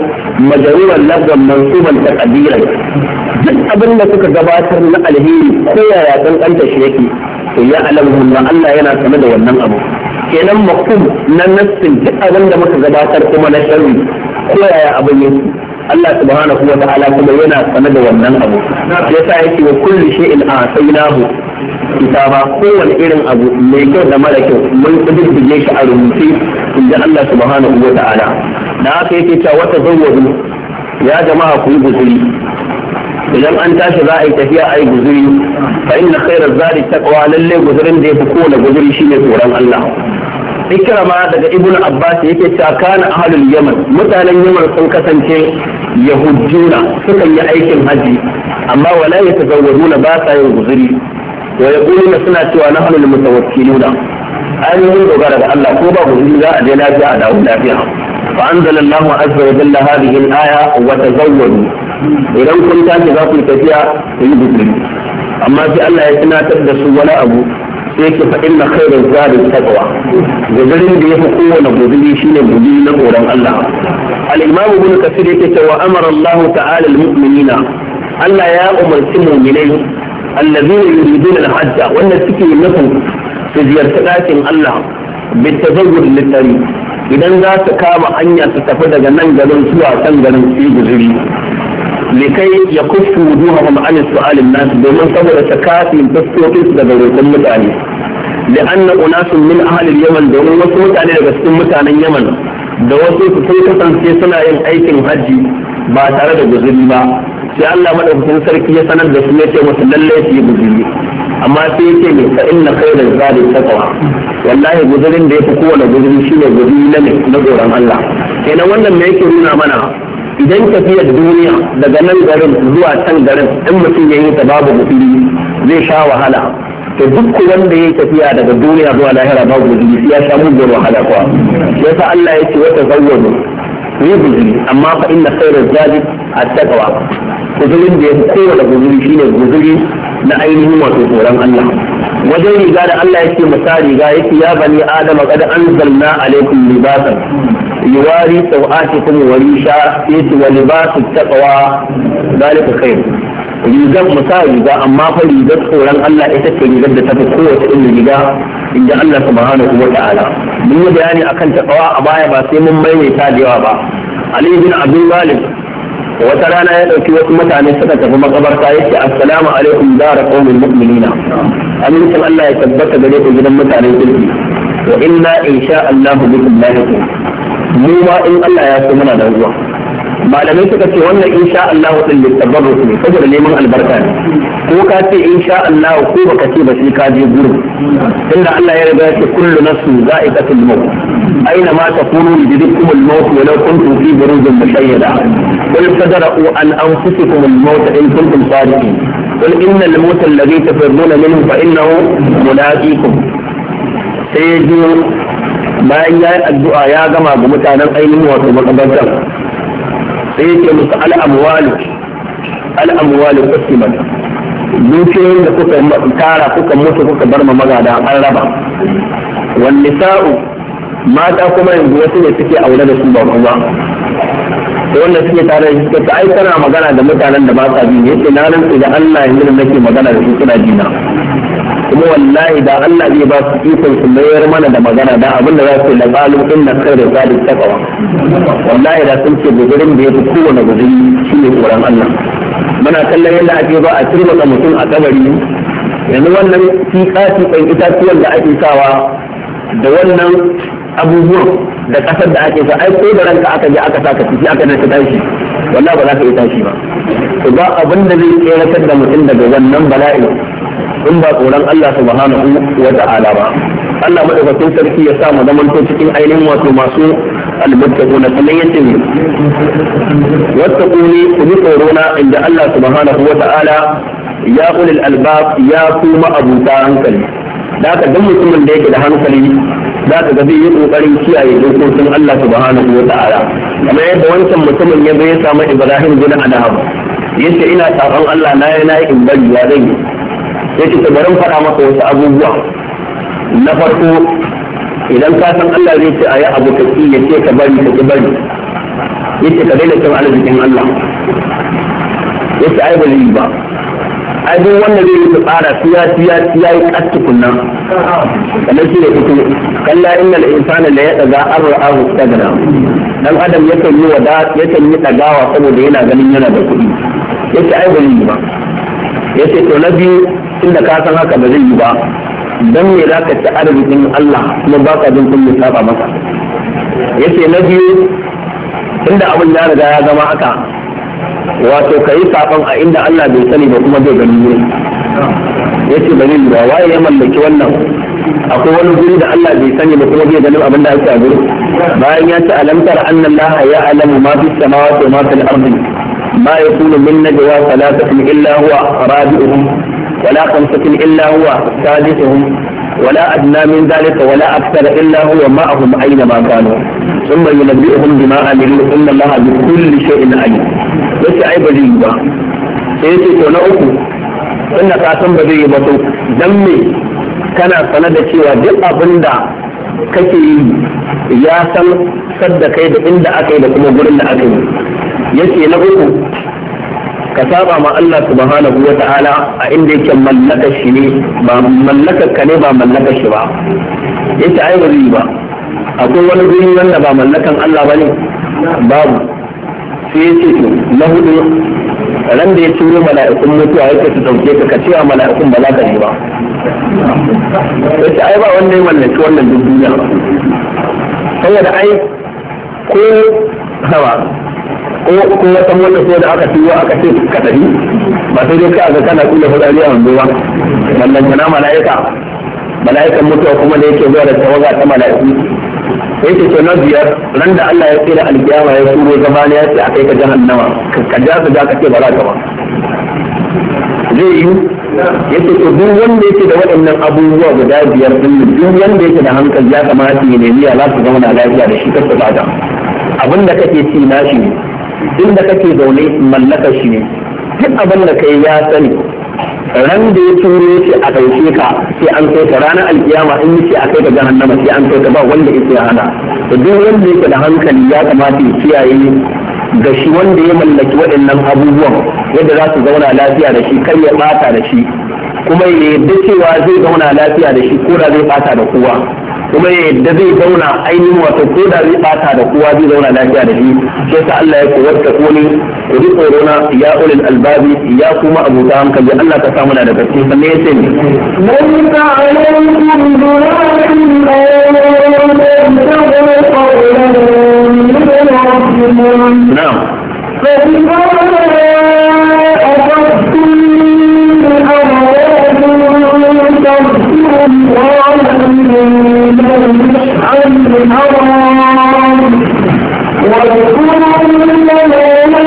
مجرورا لفظا منصوبا تقديرا. duk abin da suka gabatar na alheri ko yaya kankanta shi yake to ya alamu na Allah yana sane da wannan abu. Kenan mafhum na nassin duk abin da muka gabatar kuma na sharri ko yaya abin yake Allah subhanahu wa ta'ala kuma yana sane da wannan abu. Yasa yake wa kulli shay'in a'taynahu kitaba, kowane irin abu mai kyau da mara kyau mun kudurce shi a rubuce inda Allah subhanahu wa ta'ala. Da haka yake cewa wata zawwadu ya jama'a ku yi guzuri, idan an tashi za a yi tafiya a yi guzuri, fa inna khairar zari taqwa, lalle guzurin da ya fi kowane guzuri shine tsoron Allah. Ikrama daga Ibn Abbas yake cewa kana ahlul Yaman, mutanen Yaman sun kasance yahujjuna, sukan yi aikin haji amma wala yatazawwaduna, ba sa yin guzuri. Wa yaquluna, suna cewa nahnu almutawakkiluna, an yi dogara da Allah ko ba guzuri za a je lafiya a dawo lafiya. Fa anzalallahu azza wa jalla hadhihi al-aya wa tazawwadu, idan kun tashi za ku yi tafiya ku yi guzuri. Amma sai Allah ya tunatar da su wani abu sai yake fa inna khairaz zadi taqwa, guzurin da yafi kowane guzuri shine guzuri na tsoron Allah. Al-Imam Ibn Kathir yake cewa amara Allah ta'ala al-mu'minina, Allah ya umarci mu'minai allazina yuriduna al-hajj, wanda suke nufin su ziyarci ɗakin Allah bitazawwur litari, idan za su kama hanya su tafi daga nan garin zuwa can garin su yi guzuri. لكي يكف وجوههم عن السؤال الناس domin saboda ta kafi fuskokin su daga roƙon mutane. لأن أناس من أهل اليمن domin wasu mutane daga cikin mutanen Yaman da wasu su sun kasance suna yin aikin hajji ba tare da guzuri ba, sai Allah madaukakin sarki ya sanar da su ya ce musu lalle su yi guzuri. Amma sai yake ne fa inna khairaz zadi taqwa, wallahi guzurin da yafi kowane guzuri shine guzuri na tsoron Allah. Kenan wannan me yake nuna mana? Idan tafiyar duniya daga nan garin zuwa can garin in mutum ya yi ta babu guzuri zai sha wahala, to duk wanda ya tafiya daga duniya zuwa lahira babu guzuri sai ya sha mugun wahala kuwa. Yasa Allah ya ce wata zawwadu ku yi guzuri, amma fa inna khairaz zadi at-taqwa, guzurin da ya fi kowane guzuri shine guzuri na ainihin wato tsoron Allah. Wajen riga da Allah ya ce masa riga yake ya bani adama qad anzalna alaykum libasan yuwari sau'atikum wa risha, yace wa libasu taqwa zalika khair. Rigar musa riga, amma fa rigar tsoron Allah ita ce rigar da ta fi kowace irin riga inda Allah subhanahu wa ta'ala. Mun yi bayani akan taqwa a baya ba sai mun maimaita da yawa ba. Ali bin Abi Talib wata rana ya dauki wasu mutane suka tafi makabarta, yace assalamu alaikum dara qaumil mu'minina, amincin Allah ya tabbata gare ku gidan mutanen kirki, wa inna insha Allah bikum lahiqun, mu ma in Allah ya so muna da zuwa. Malamai suka ce wannan insha Allah din littabarruk ne, saboda neman albarka ne. Ko ka ce insha Allah ko baka ce ba sai ka je gurin, tunda Allah ya riga ya ce kullu nafsin za'iqatul maut, aina ma takunu yudrikum al-maut wa law kuntum fi burujin mushayyada, qul fadra'u an anfusikum al-maut in kuntum sadiqin, qul inna al-maut alladhi tafirruna minhu fa innahu mulaqikum. Sai bayan ya yi addu'a ya gama ga mutanen ainihin wato makabartar, sai yake musu al'amwalu qasimat, dukiyoyin da kuka tara kuka mutu kuka bar ma magada an raba. Wan nisa'u, mata kuma yanzu wasu ne suke aure da su ba kuma da wanda suke tare da suka ai kana magana da mutanen da ba sa bi yace na rantsi da Allah yanzu da nake magana da su suna jina kuma wallahi da Allah zai ba su ikon su mayar mana da magana da abin da za su yi laqalu inna khayra zalik taqwa wallahi da sun ce gudurin da yafi kowane guduri shine tsoron Allah muna kallon yadda ake ba a turba mutum a kabari yanzu wannan fiƙati ɗan itatuwan da ake sawa da wannan abubuwan da ƙasar da ake sa ai ko da ranka aka je aka saka ciki aka nan ka tashi wallahi ba za ka yi tashi ba to ba abin da zai tseratar da mutum daga wannan bala'i in ba tsoron Allah subhanahu wa ta'ala ba Allah madaukakin sarki ya sa mu zamanto cikin ainihin wato masu almuttaquna kamar yace ne wattaquni ku bi tsorona inda Allah subhanahu wa ta'ala ya ulil albab ya kuma abuta hankali da haka duk mutumin da yake da hankali za ka ga zai yi kokarin kiyaye dokokin Allah subhanahu wa ta'ala kamar yadda wancan mutumin ya bai samu Ibrahim bin Adham yace ina sabon Allah na yi in bari ya zai yace to bari faɗa maka wasu abubuwa na farko idan ka san Allah zai ce ayi abu ka ki yace ka bari ka ki bari yace ka daina cin arzikin Allah yace ai ba zai ba ai duk wanda zai yi tsara siya yi kastu kunna kamar shi da fito kalla innal insana la yadaga arra'ahu stagna dan adam yakan yi dagawa saboda yana ganin yana da kuɗi yace ai ba yi ba yace to na biyu tunda ka san haka ba zai yi ba dan me zaka ci arzikin Allah kuma baka jin kun saba masa yace na biyu tunda abin ya riga ya zama haka wato ka yi saɓon a inda Allah bai sani ba kuma bai gani ne ya ce bari ba waye ya mallaki wannan akwai wani guri da Allah bai sani ba kuma bai ganin abin da ake a guri bayan ya ce alamtar annan laha ya alamu ma fi samawati wa ma fil ardi ma yakunu min najwa thalathatin illa huwa rabi'uhum wala khamsatin illa huwa sadisuhum ولا أدنى من ذلك ولا أكثر إلا هو معهم أينما كانوا ثم ينبئهم بما عملوا إن الله بكل شيء عليم yace ai ba zai yi ba sai yace to na uku tunda ka san ba zai yi ba to dan me kana sanar da cewa duk abin da kake yi ya san sadda kai da inda aka yi da kuma gurin da aka yi yace na uku ka saba ma Allah subhanahu wa ta'ala a inda yake mallakar shi ne ba mallakar ka ne ba mallakar shi ba yace ai ba zai yi ba akwai wani guri wanda ba mallakan Allah bane babu sai ya ce na hudu ran da ya turo mala'ikun mutuwa yake su dauke ka cewa mala'ikun ba za ka yi ba yace ai ba wanda ya mallaki wannan duk duniya saboda ai ko hawa ko wata mota ko da aka turo aka ce ka tafi ba sai dai ka ga kana kula fadari a wanzu ba wannan kana mala'ikan mutuwa kuma da yake zuwa da tawaga ta mala'iku sai ce to na biyar ran da Allah ya tsira alkiyama ya turo gaba ne ya ce akai ka jahannama ka ja su da ka ce ba za ka ba zai yi yace to duk wanda yake da waɗannan abubuwa guda biyar din duk wanda yake da hankali ya kamata ya nemi ya za su zauna lafiya da shi kasa bada abin da kake ci na shi ne inda kake zaune mallakar shi ne duk abin da kai ya sani ran da ya turo ce a ɗauke ka sai an kai ka ranar alkiyama in yace a kai ka jahannama sai an kai ka ba wanda yake hana to duk wanda yake da hankali ya kamata ya kiyaye ga shi wanda ya mallaki waɗannan abubuwan yadda za su zauna lafiya da shi kar ya ɓata da shi kuma ya yadda cewa zai zauna lafiya da shi ko da zai ɓata da kowa kuma ya yadda zai zauna ainihin wato ko da zai ɓata da kowa zai zauna lafiya da shi sai sa Allah ya kuwarta kone ku ji tsorona ya ulil albabi ya kuma abuta hankali Allah ka samu na da gaske sannan ya ce ne na'am فإذا أخذتم من أموالهم تغفروا الله من عن الحرام واذكروا ما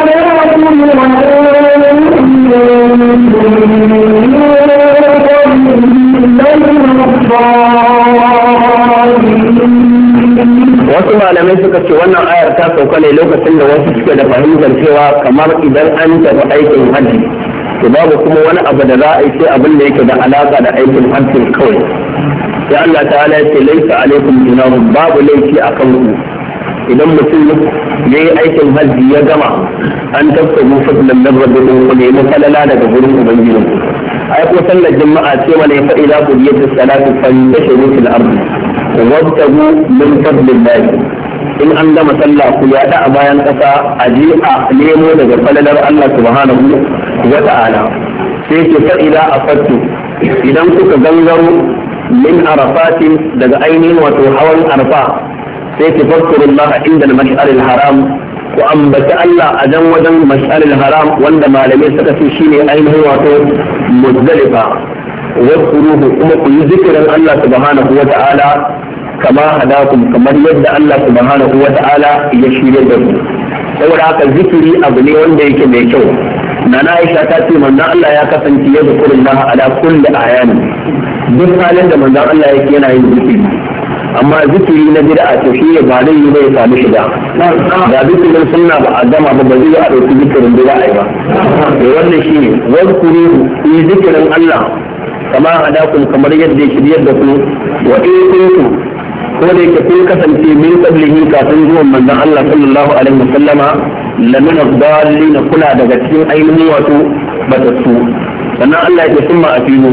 wasu malamai suka ce wannan ayar ta sauka ne lokacin da wasu suke da fahimtar cewa kamar idan an tafi aikin hajji to babu kuma wani abu da za a yi sai abin da yake da alaka da aikin hajji kawai sai Allah ta'ala ya ce laisa alaikum junahun babu laifi akan ku idan mutum ya yi aikin hajji ya gama an tabbamu fadlan min rabbikum ku nemi falala daga gurin ubangijin ai ko sallar juma'a ce mana ya faɗi za ku yi ta salatu fantashiru fil ardi wabtagu min fadlillah in an gama sallah ku yaɗa a bayan ƙasa a je a nemo daga falalar Allah subhanahu wa ta'ala sai ke fa'ida a fattu idan kuka gangaro min arafatin daga ainihin wato hawan arfa sai ki fadkurullaha inda al-mash'aril haram ku ambaci Allah a jan wajen mash'aril haram wanda malamai suka ce shine ainihin wato muzdalifa wadkuruhu kuma ku yi zikirin Allah subhanahu wa ta'ala kama hadakum kamar yadda Allah subhanahu wa ta'ala ya shirye da ku saboda haka zikiri abu ne wanda yake mai kyau nana Aisha ta ce manzon Allah ya kasance ya zikirullaha ala kulli ayani duk halin da manzon Allah yake yana yin zikiri amma zikiri na bid'a to shi ne ba zai yi bai samu shiga da zikirin sunna ba a gama ba zai a dauki zikirin bid'a ba to wannan shine wazkuru yi zikirin Allah kama hadakum kamar yadda ya shiryar da ku wa in kuntum ko da yake kun kasance min qablihi kafin zuwan manzon Allah sallallahu alaihi wasallama lamin ad-dallin kula daga cikin ainihin wato batattu sannan Allah ya summa afilu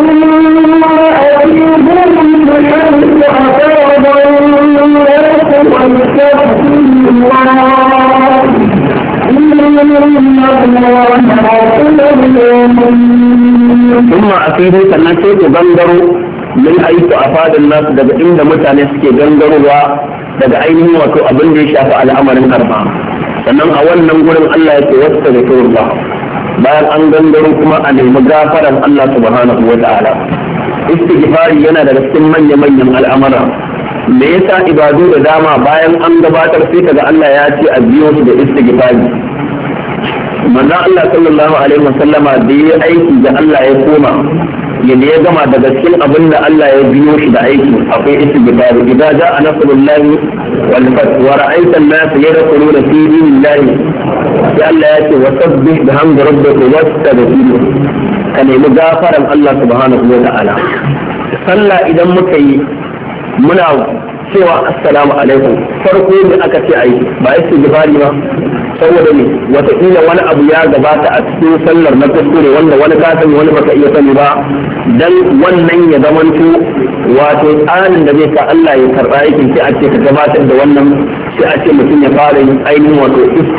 ثم أفيدوا sannan sai ku gangaro min aitu afadin nasu daga inda mutane suke gangarowa daga ainihin wato abin da ya shafi al'amarin karfa sannan a wannan gurin Allah ya ce wasta da turba bayan an gangaro kuma a nemi gafaran Allah subhanahu wa ta'ala istighfari yana daga cikin manya-manyan al'amara me yasa ibadu da dama bayan an gabatar sai kaga Allah ya ce a biyo su da istighfari manzon Allah sallallahu alaihi wasallama da ya aiki da Allah ya koma yadda ya gama daga cikin abin da Allah ya biyo shi da aiki akwai istighfar idan ja'a nasrullahi wal fath wa ra'aita an-nas yadkhuluna fi dinillahi ya Allah ya ce wasabbih bihamdi rabbika wastaghfirhu ka nemi gafaran Allah subhanahu wa ta'ala sallah idan muka yi muna cewa assalamu alaikum farko da aka ce ayi ba istighfari ba saboda ne wataƙila wani abu ya gabata a cikin sallar na kuskure wanda wani ka sani wani baka iya sani ba dan wannan ya zamanto wato tsarin da zai sa Allah ya karɓa aikin sai a ce ka gabatar da wannan sai a ce mutum ya fara yin ainihin wato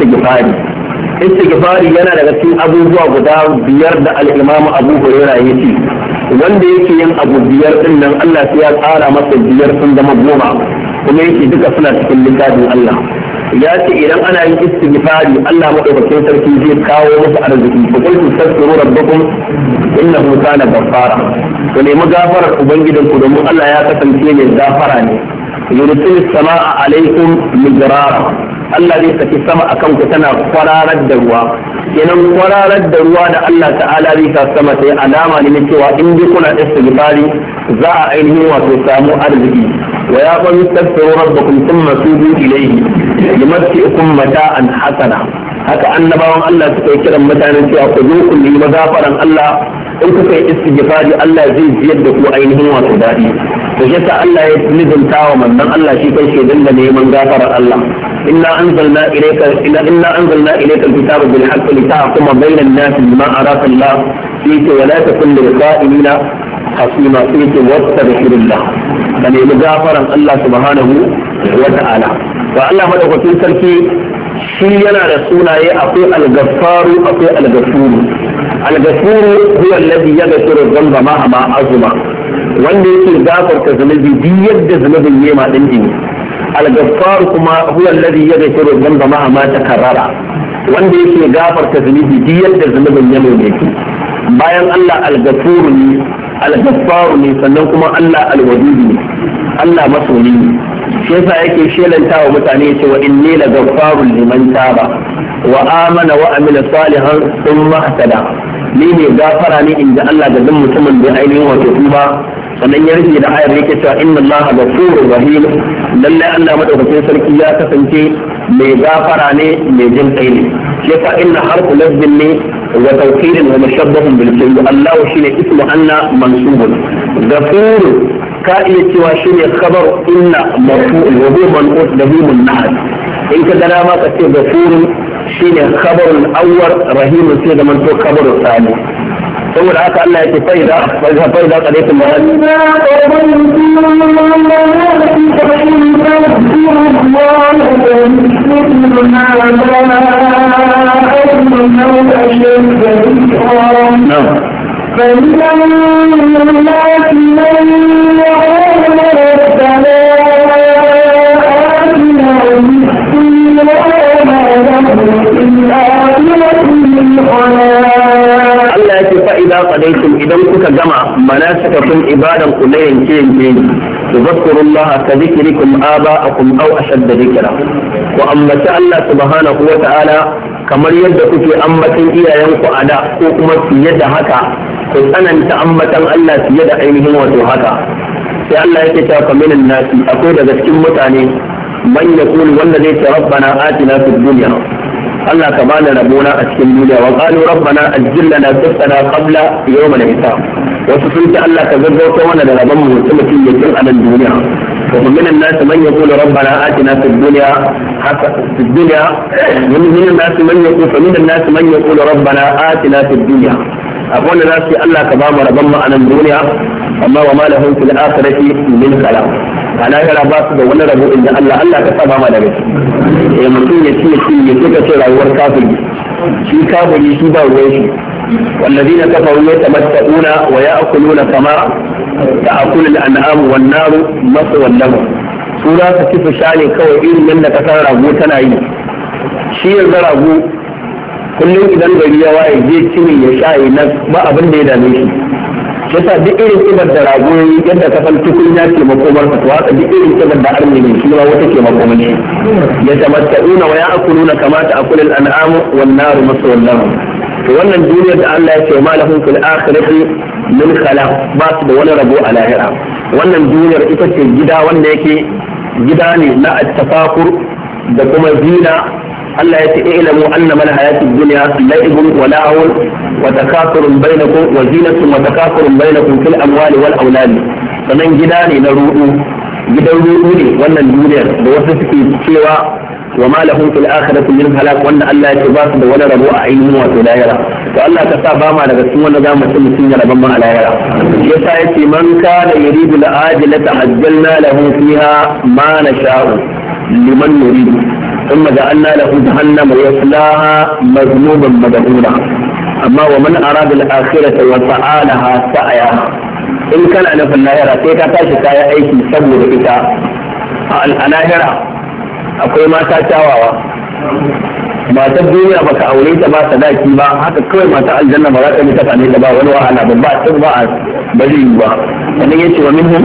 istighfari yana daga cikin abubuwa guda biyar da al-Imam Abu Hurairah ya ce wanda yake yin abu biyar din nan Allah sai ya tsara masa biyar sun zama goma kuma yake duka suna cikin littafin Allah ya ce idan ana yin istighfari Allah madaukakin sarki zai kawo musu arziki ko kun tastaghfiru rabbakum innahu kana ghaffara to ne magafarar ubangijin ku domin Allah ya kasance ne gafara ne yursilu samaa alaikum midrara Allah zai saki sama akan ku tana kwararar da ruwa kenan kwararar da ruwa da Allah ta'ala zai sa sama sai alama ne na cewa in dai kuna istighfari za a ainihin wato samu arziki wa ya qul tastaghfiru rabbakum thumma tubu ilayhi limatti'ukum mata'an hasana haka annabawan Allah suka yi kiran mutanen cewa ku zo ku nemi gafaran Allah in kuka yi istighfari Allah zai jiyar da ku ainihin wato dadi to yasa Allah ya nizanta wa manzon Allah shi kai shi dinga neman gafaran Allah inna anzalna ilayka alkitaba bil haqqi litahkuma bayna an-nasi bima araka Allah fi wa la takun lil qa'ilina hasima fi wastaghfirullah ka nemi gafaran Allah subhanahu wa ta'ala wa Allah madaukakin sarki shi yana da sunaye akwai al-gaffaru akwai al-ghafuru al-ghafuru huwa alladhi yaghfiru dhanba ma azuma wanda yake gafarta zunubi duk yadda zunubin yema din jini al-ghaffar kuma huwa alladhi yaghfiru dhanba ma takarrara wanda yake gafarta zunubi duk yadda zunubin yema yake bayan Allah al-ghafuru ne al-ghaffar ne sannan kuma Allah al-wadud ne Allah masoni ne shi yasa yake shelanta wa mutane yace wa inni la ghaffarun liman taba wa amana wa amila salihan thumma ihtada ni ne gafara ne inda Allah ga duk mutumin da ainihin wato tuba sannan ya rufe da ayar yake cewa inna Allah ghafurur rahim lalle Allah madaukakin sarki ya kasance mai gafara ne mai jin kai ne shi yasa inna harfu nasbin ne wa tawkirin wa mushabbahun bil fi'l Allah shine ismu anna mansubun ghafur ka iya cewa shine khabar inna marfu'un wa huwa manqus lahu min nahd in ka dana ma ka ce ghafurun shine khabarul awwal rahimun sai da man to khabarul thani saboda haka Allah ya ce faida qadaytum فمن الناس من يقول ربنا آتنا مثل وما له في الآخرة من خلاق. Allah ya ce fa'ida qadaytum idan kuka gama manasikakum ibadan ku na yanke tadhkurullaha ka dhikrikum aba'akum aw ashadda dhikra wa ammata Allah subhanahu wa ta'ala kamar yadda kuke ambatan iyayenku a da ko kuma fiye da haka ku tsananta ambatan Allah fiye da ainihin wato haka sai Allah yake cewa kaminan nasi akwai daga cikin mutane man yaqulu wanda zai ce rabbana atina fid dunya Allah ka bani rabona a cikin duniya wa qalu rabbana ajjil lana qitana qabla yawm al-hisab wasu sun ce Allah ka gaggauta mana da rabon mu mutum ya tun a nan duniya ومن الناس من يقول ربنا آتنا في الدنيا ومن الناس من يقول ربنا آتنا في الدنيا أقول الناس الله كبام ربما عن الدنيا أما وما لهم في الآخرة من خلاق أنا يرى باس ولا ربو إن الله كتب ما لك mutum ya ce rayuwar kafiri shi kafiri shi ba ruwan shi والذين كفروا يتمتعون ويأكلون كما تأكل الأنعام والنار مثوى لهم سورة تكف شاني كوئين من كثر رغو تنعي شيء رغو كل إذا الغري يواي جيد سمي يشاء ما أبن ديدا نيشي yasa duk irin kibar da rago yadda ka san tukunya ke makomar ta haka duk irin kibar da arni ne shi ma wata ke makomar shi ya tamatta'una wa ya'kuluna kama ta'kulu al-an'am wan nar masawal lahum to wannan duniyar da Allah ya ce ma lahum fil akhirati min khalaq ba su da wani rabo a lahira wannan duniyar ita ce gida wanda yake gida ne na at-tafakur da kuma zina Allah ya ce ilamu annama al-hayatid dunya la'ibun wa la'un wa takathurun bainakum wa zinatun wa takathurun bainakum fil amwali wal aulad sanan gida ne na rudu gidan rudu ne wannan duniyar da wasu suke cewa wa ma lahum fil akhirati min halak wanda Allah ya ce ba su da wani rabo a ainihin wato lahira to Allah ta sa ba ma daga cikin wanda zamu ci mutun ya rabon ma a lahira yasa yace man kana yuridu al-ajilata ajjalna lahu fiha ma nasha'u liman nuridu ثم جعلنا له جهنم يصلاها مذموما مدحورا اما ومن اراد الاخره وسعى لها سعيها ان كان انا في اللاهره sai ka tashi kaya aiki saboda ita a lahira akwai mata kyawawa matar duniya baka aure ta ba sadaki ba haka kawai mata aljanna ba za ta ta ne da ba wani wahala ba ba ta ba bari ba sannan yace wa minhum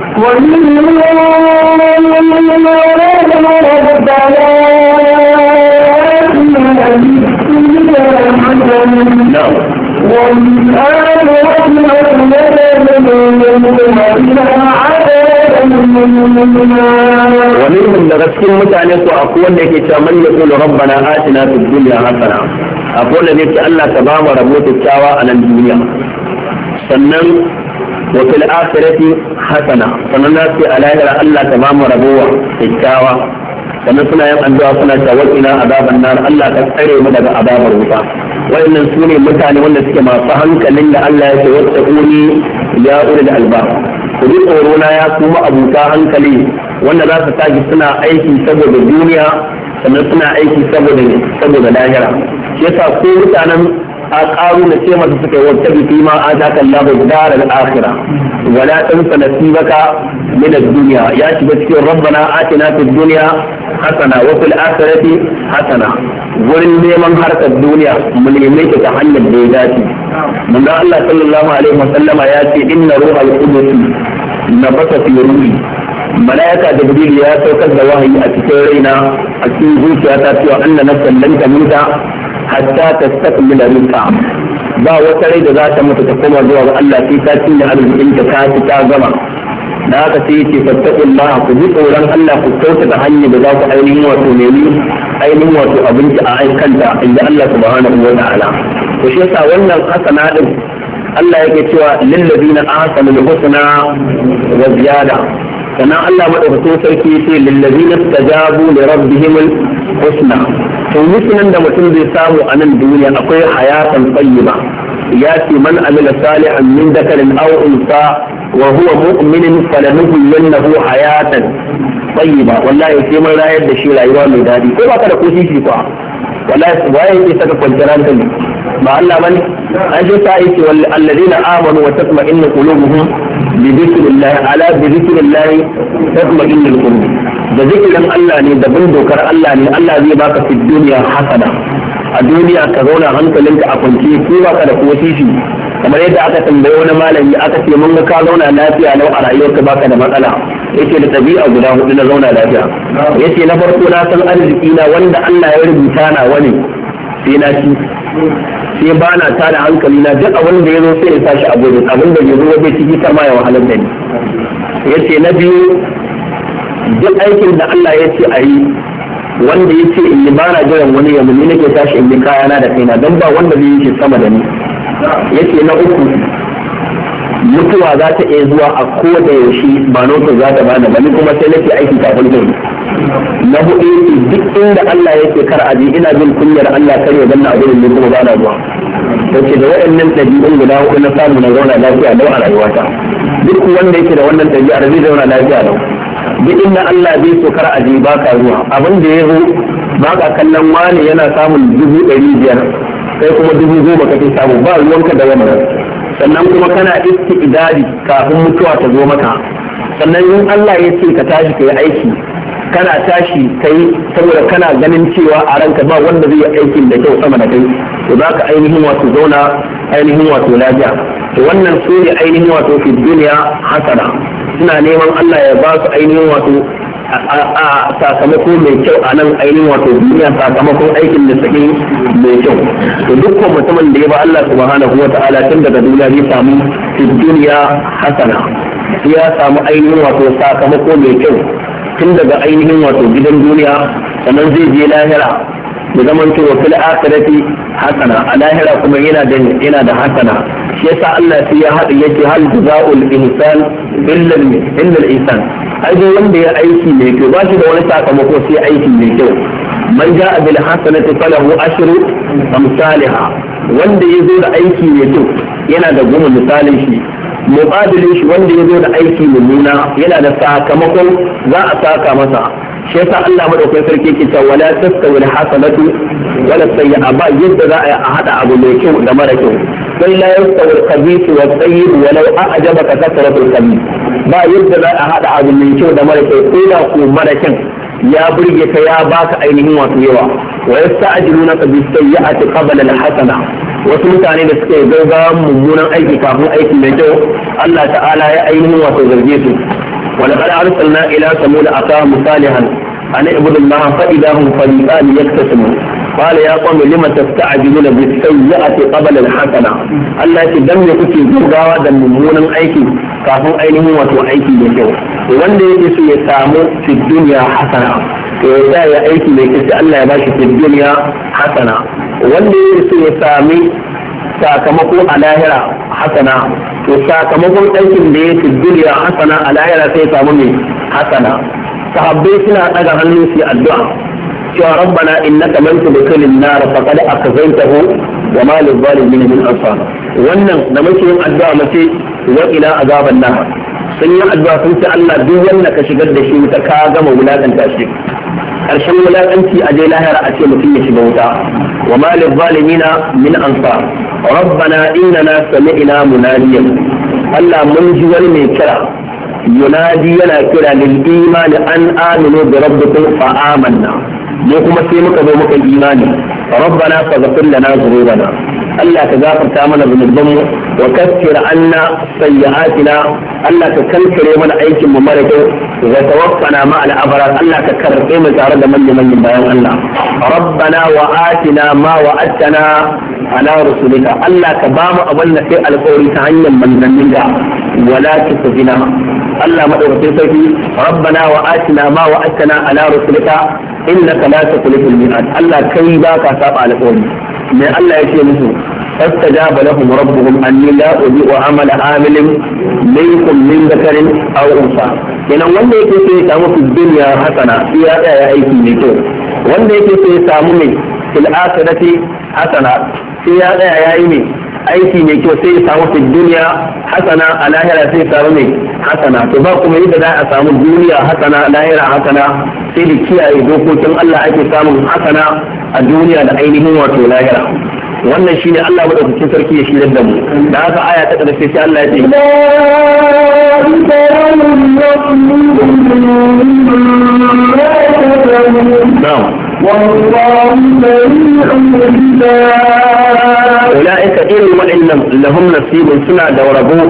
ومنهم daga cikin mutane ko akwai wanda yake cewa man yaqulu rabbana atina fid dunya hasana akwai wanda yake Allah ka ba mu rabo kyakkyawa a nan duniya sannan wa fil akhirati hasana sannan na ce a lahira Allah ka ba mu rabo kyakkyawa sannan suna yin addu'a suna cewa ina azaban nar Allah ka tsare mu daga azabar wuta wannan su ne mutane wanda suke masu hankalin da Allah ya ce wata uni ya ulil albab ku ji tsoro na ya kuma abuta hankali wanda za su tashi suna aiki saboda duniya sannan suna aiki saboda lahira shi yasa ko mutanen a ƙaru na ce masu suka yi wata biki ma a ta kalla da darar akhira wala tansa nasibaka min ad-dunya ya shiga cikin rabbana atina fid dunya hasana wa fil akhirati hasana wurin neman harkar duniya mu neme ta ta hanyar da ya dace manzo Allah sallallahu alaihi wasallama ya ce inna ruhal qudus nabata fi ruhi malaika jibril ya saukar da wahayi a cikin raina a cikin zuciyata cewa anna nafsan lan tamuta hatta tastakmila rizqa ba wata rai da za ta mutu ta koma zuwa ga Allah sai ta cinye arzikin ta ta gama da haka sai yace fattaqullah ku ji tsoron Allah ku kyautata hanyar da za ku ainihin wato nemi ainihin wato abinci a aikanta inda Allah subhanahu wa ta'ala to shi yasa wannan hasana din Allah yake cewa lil ladina ahsanu al-husna wa ziyada sannan Allah madaukakin sarki yace lil ladina tajabu li rabbihim al-husna to mutumin da mutum zai samu a nan duniya akwai hayatan tayyiba ya ce man amila salihan min dakarin aw unsa wa huwa mu'minun falanuhyiyannahu hayatan tayyiba wallahi sai mun rayar da shi rayuwa mai dadi ko baka da koshi shi kuwa wallahi waye yake saka kwanciyar hankali ba Allah bane an ji ta yi wal alladina amanu wa tatma'innu qulubuhum bi dhikrillah ala bi dhikrillah tatma'innu qulub da zikirin Allah ne da bin dokar Allah ne Allah zai baka fi duniya hasana a duniya ka zauna hankalinka a kwance ko baka da koshi shi kamar yadda aka tambaye wani malami aka ce mun ga ka zauna lafiya lau a rayuwarka baka da matsala yake da tabi'a guda hudu na zauna lafiya yace na farko na san arziki na wanda Allah ya rubuta na wani sai na ci sai ba na tada hankali na duk abin da ya zo sai ya tashi a gurin abin da ya zo bai ciki kar ma ya wahalar da ni yace na biyu duk aikin da Allah ya ce a yi wanda ya ce in yi ba na jiran wani yanzu ni nake tashi in yi kayana da kaina don ba wanda zai yi shi sama da ni yace na uku mutuwa za ta iya zuwa a koda yaushe ba noto za ta bani ba ni kuma sai nake aiki kafin ta yi na hudu yake duk inda Allah yake kar a je ina jin kunyar Allah kar ya ganna a gurin ne kuma ba na zuwa yace da waɗannan ɗabi'un guda hudu na samu na zauna lafiya lau a rayuwata duk wanda yake da wannan ɗabi'ar zai zauna lafiya lau duk inda Allah bai so kar a je ba ka zuwa abin da ya zo ba ka kallon wani yana samun 500 kai kuma 10,000 kake samu ba ruwanka da wannan sannan kuma kana istidadi kafin mutuwa ta zo maka sannan in Allah ya ce ka tashi kai aiki kana tashi kai saboda kana ganin cewa a ranka ba wanda zai yi aikin da kyau sama da kai to za ka ainihin wato zauna ainihin wato lafiya to wannan su ne ainihin wato fi duniya hasana suna neman Allah ya ba su ainihin wato a sakamako mai kyau a nan ainihin wato duniya sakamakon aikin da suke mai kyau to dukkan mutumin da ya ba Allah subhanahu wa ta'ala tun daga duniya zai samu fi duniya hasana sai ya samu ainihin wato sakamako mai kyau tun daga ainihin wato gidan duniya sannan zai je lahira da zaman cewa fil akhirati hasana a lahira kuma yana da hasana shi yasa Allah sai ya haɗa yake hal jazaa'ul ihsan illa al-ihsan ai wanda ya aiki mai kyau ba shi da wani sakamako sai aiki mai kyau man ja'a bil hasanati falahu ashru amsalha wanda ya zo da aiki mai kyau yana da goma misalin shi muqabilin shi wanda ya zo da aiki mummuna yana da sakamakon za a saka masa shi yasa Allah madaukakin sarki yake cewa wala tastawi al-hasanatu wala sayyi'a ba yadda za a hada abu mai kyau da mara kyau sai la yastawi al-khabith wa tayyib walau a'jabaka kasratu al-khabith ba yadda za a hada abu mai kyau da mara kyau ko da ko mara kyau ya burge ka ya baka ainihin wato yawa wa yasta'jilunaka bis-sayyi'ati qabla al-hasana wasu mutane da suke gaggawa mummunan aiki kafin aiki mai kyau Allah ta'ala ya ainihin wato zarge su ولقد أرسلنا إلى ثمود أخاهم صالحا أن اعبدوا الله فإذا هم فريقان يختصمون قال يا قوم لم تستعجلون بالسيئة قبل الحسنة الله يتدم يكفي جوغاوا da mummunan aiki kafin ainihin wato aiki mai kyau wanda yake so ya samu fi duniya hasana to ya ya aiki mai kyau Allah ya bashi fi duniya hasana wanda yake so ya sami sakamako a lahira hasana to sakamakon aikin da ya fi duniya hasana a lahira sai samu mai hasana sahabbai suna daga hannu su addu'a cewa rabbana innaka man tudkhilin nar faqad akhzaytahu wa ma lil zalimin min ansar wannan da muke yin addu'a mace wa ila azaban nar sun yi addu'a sun ce Allah duk wanda ka shigar da shi ta ka gama wulakanta shi karshen wulakanci a je lahira a ce mutum ya shiga wuta wa ma lil zalimin min ansar ربنا إننا سمعنا مناديا الله من جوال من كرا ينادي لنا كرا للإيمان أن آمنوا بربكم فآمنا لكم سيمك بمك الإيمان ربنا فاغفر لنا ذنوبنا الله تغفر تامنا بنظام وكفر عنا سيئاتنا الله تكنكر من أيك ممرك وتوفنا مع الأبرار الله تكرر من تعرض من بيان الله ربنا وآتنا ما وعدتنا على رسولك الله كبام أولنا في القول تهيا من ذنبك ولا تخزنا الله مدعوكي سيدي ربنا وآتنا ما وعدتنا على رسولك إنك لا تخلف الميعاد الله كي باك سابع القول من الله يشيء مسلم فاستجاب لهم ربهم أني لا أضيء عمل عامل منكم من ذكر أو أنثى kenan wanda yake sai ya samu fi duniya hasana sai ya tsaya ya aiki mai kyau wanda yake sai ya samu mai fil akhirati hasana sai ya tsaya ya yi mai aiki mai kyau sai ya samu fi duniya hasana a lahira sai ya samu mai hasana to ba kuma yadda za a samu duniya hasana lahira hasana sai da kiyaye dokokin Allah ake samun hasana a duniya da ainihin wato lahira wannan shine Allah madaukakin sarki ya shirar da mu da haka aya ta karshe sai Allah ya ce أولئك إن وإن لهم نصيب سنة دوربو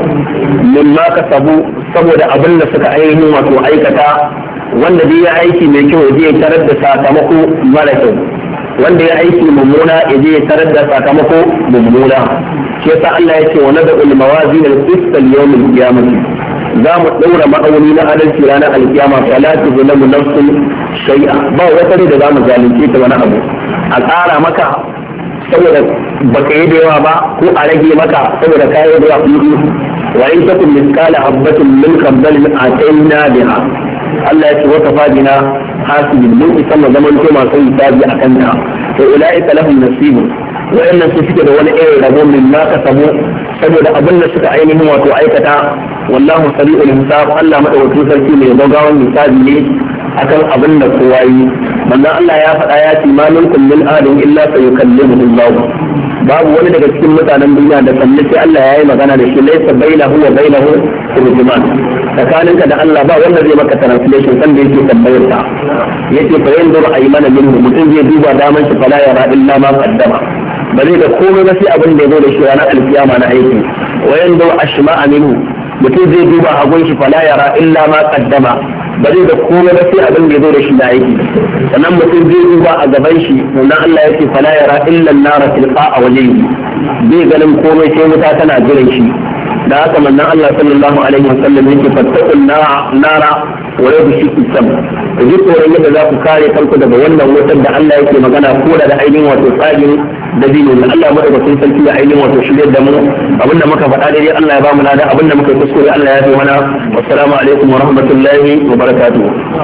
مما كسبوا saboda abin da suka ainihin wato aikata wanda dai ya aiki mai kyau zai tarar da sakamako mara kyau wanda ya aiki mummuna ya je tarar da sakamako mummuna shi yasa Allah ya ce wa nad'u al-mawazin al-qist al-yawm al-qiyamah za mu daura ma'auni na adalci ranar al-qiyama fala tuzlamu nafsun shay'a ba wata da za mu zalunce ta wani abu a tsara maka saboda baka yi da yawa ba ko a rage maka saboda kayi da yawa wa in takun misqala habatin min khardalin atayna biha Allah ya ce wa kafadina hasibin mun isa mu zaman to masu hisabi akan ta to ulaika lahum nasibun wa'annan su suke da wani irin rabo min ma kasabu saboda abin da suka ainihin wato aikata wallahu sari'ul hisab Allah madaukakin sarki mai gaggawan hisabi ne akan abin da kowa yi manzon Allah ya faɗa ya ce ma minkum min adin illa sayukallimuhu Allah babu wani daga cikin mutanen duniya da sanne sai Allah ya yi magana da shi laysa bainahu wa bainahu turjuman tsakaninka da Allah ba wanda zai maka translation san da yake tambayar ta yace fa yanzu aymana minhu mutum zai duba daman shi fala yara illa ma qaddama ba zai da komai ba sai abin da ya zo da shi ranar alkiyama na aiki wa yanzu ashma'a minhu mutum zai duba hagun shi fala yara illa ma qaddama ba zai da komai ba sai abin da ya zo da shi na aiki sannan mutum zai duba a gaban shi wannan Allah ya ce fala yara illa an-nara tilqa a wajhihi bai ganin komai sai wuta tana jiran shi da haka manzon Allah sallallahu alaihi wasallam yake fattaqun nara wa yabshi isam ku ji tsoron yadda za ku kare kanku daga wannan wutar da Allah yake magana ko da ainihin wato tsagin da dino da Allah madaukakin sarki da ainihin wato shirye da mu abinda muka faɗa daidai Allah ya ba mu lada abinda muka kuskure Allah ya fi mana wassalamu alaikum wa rahmatullahi wa barakatuh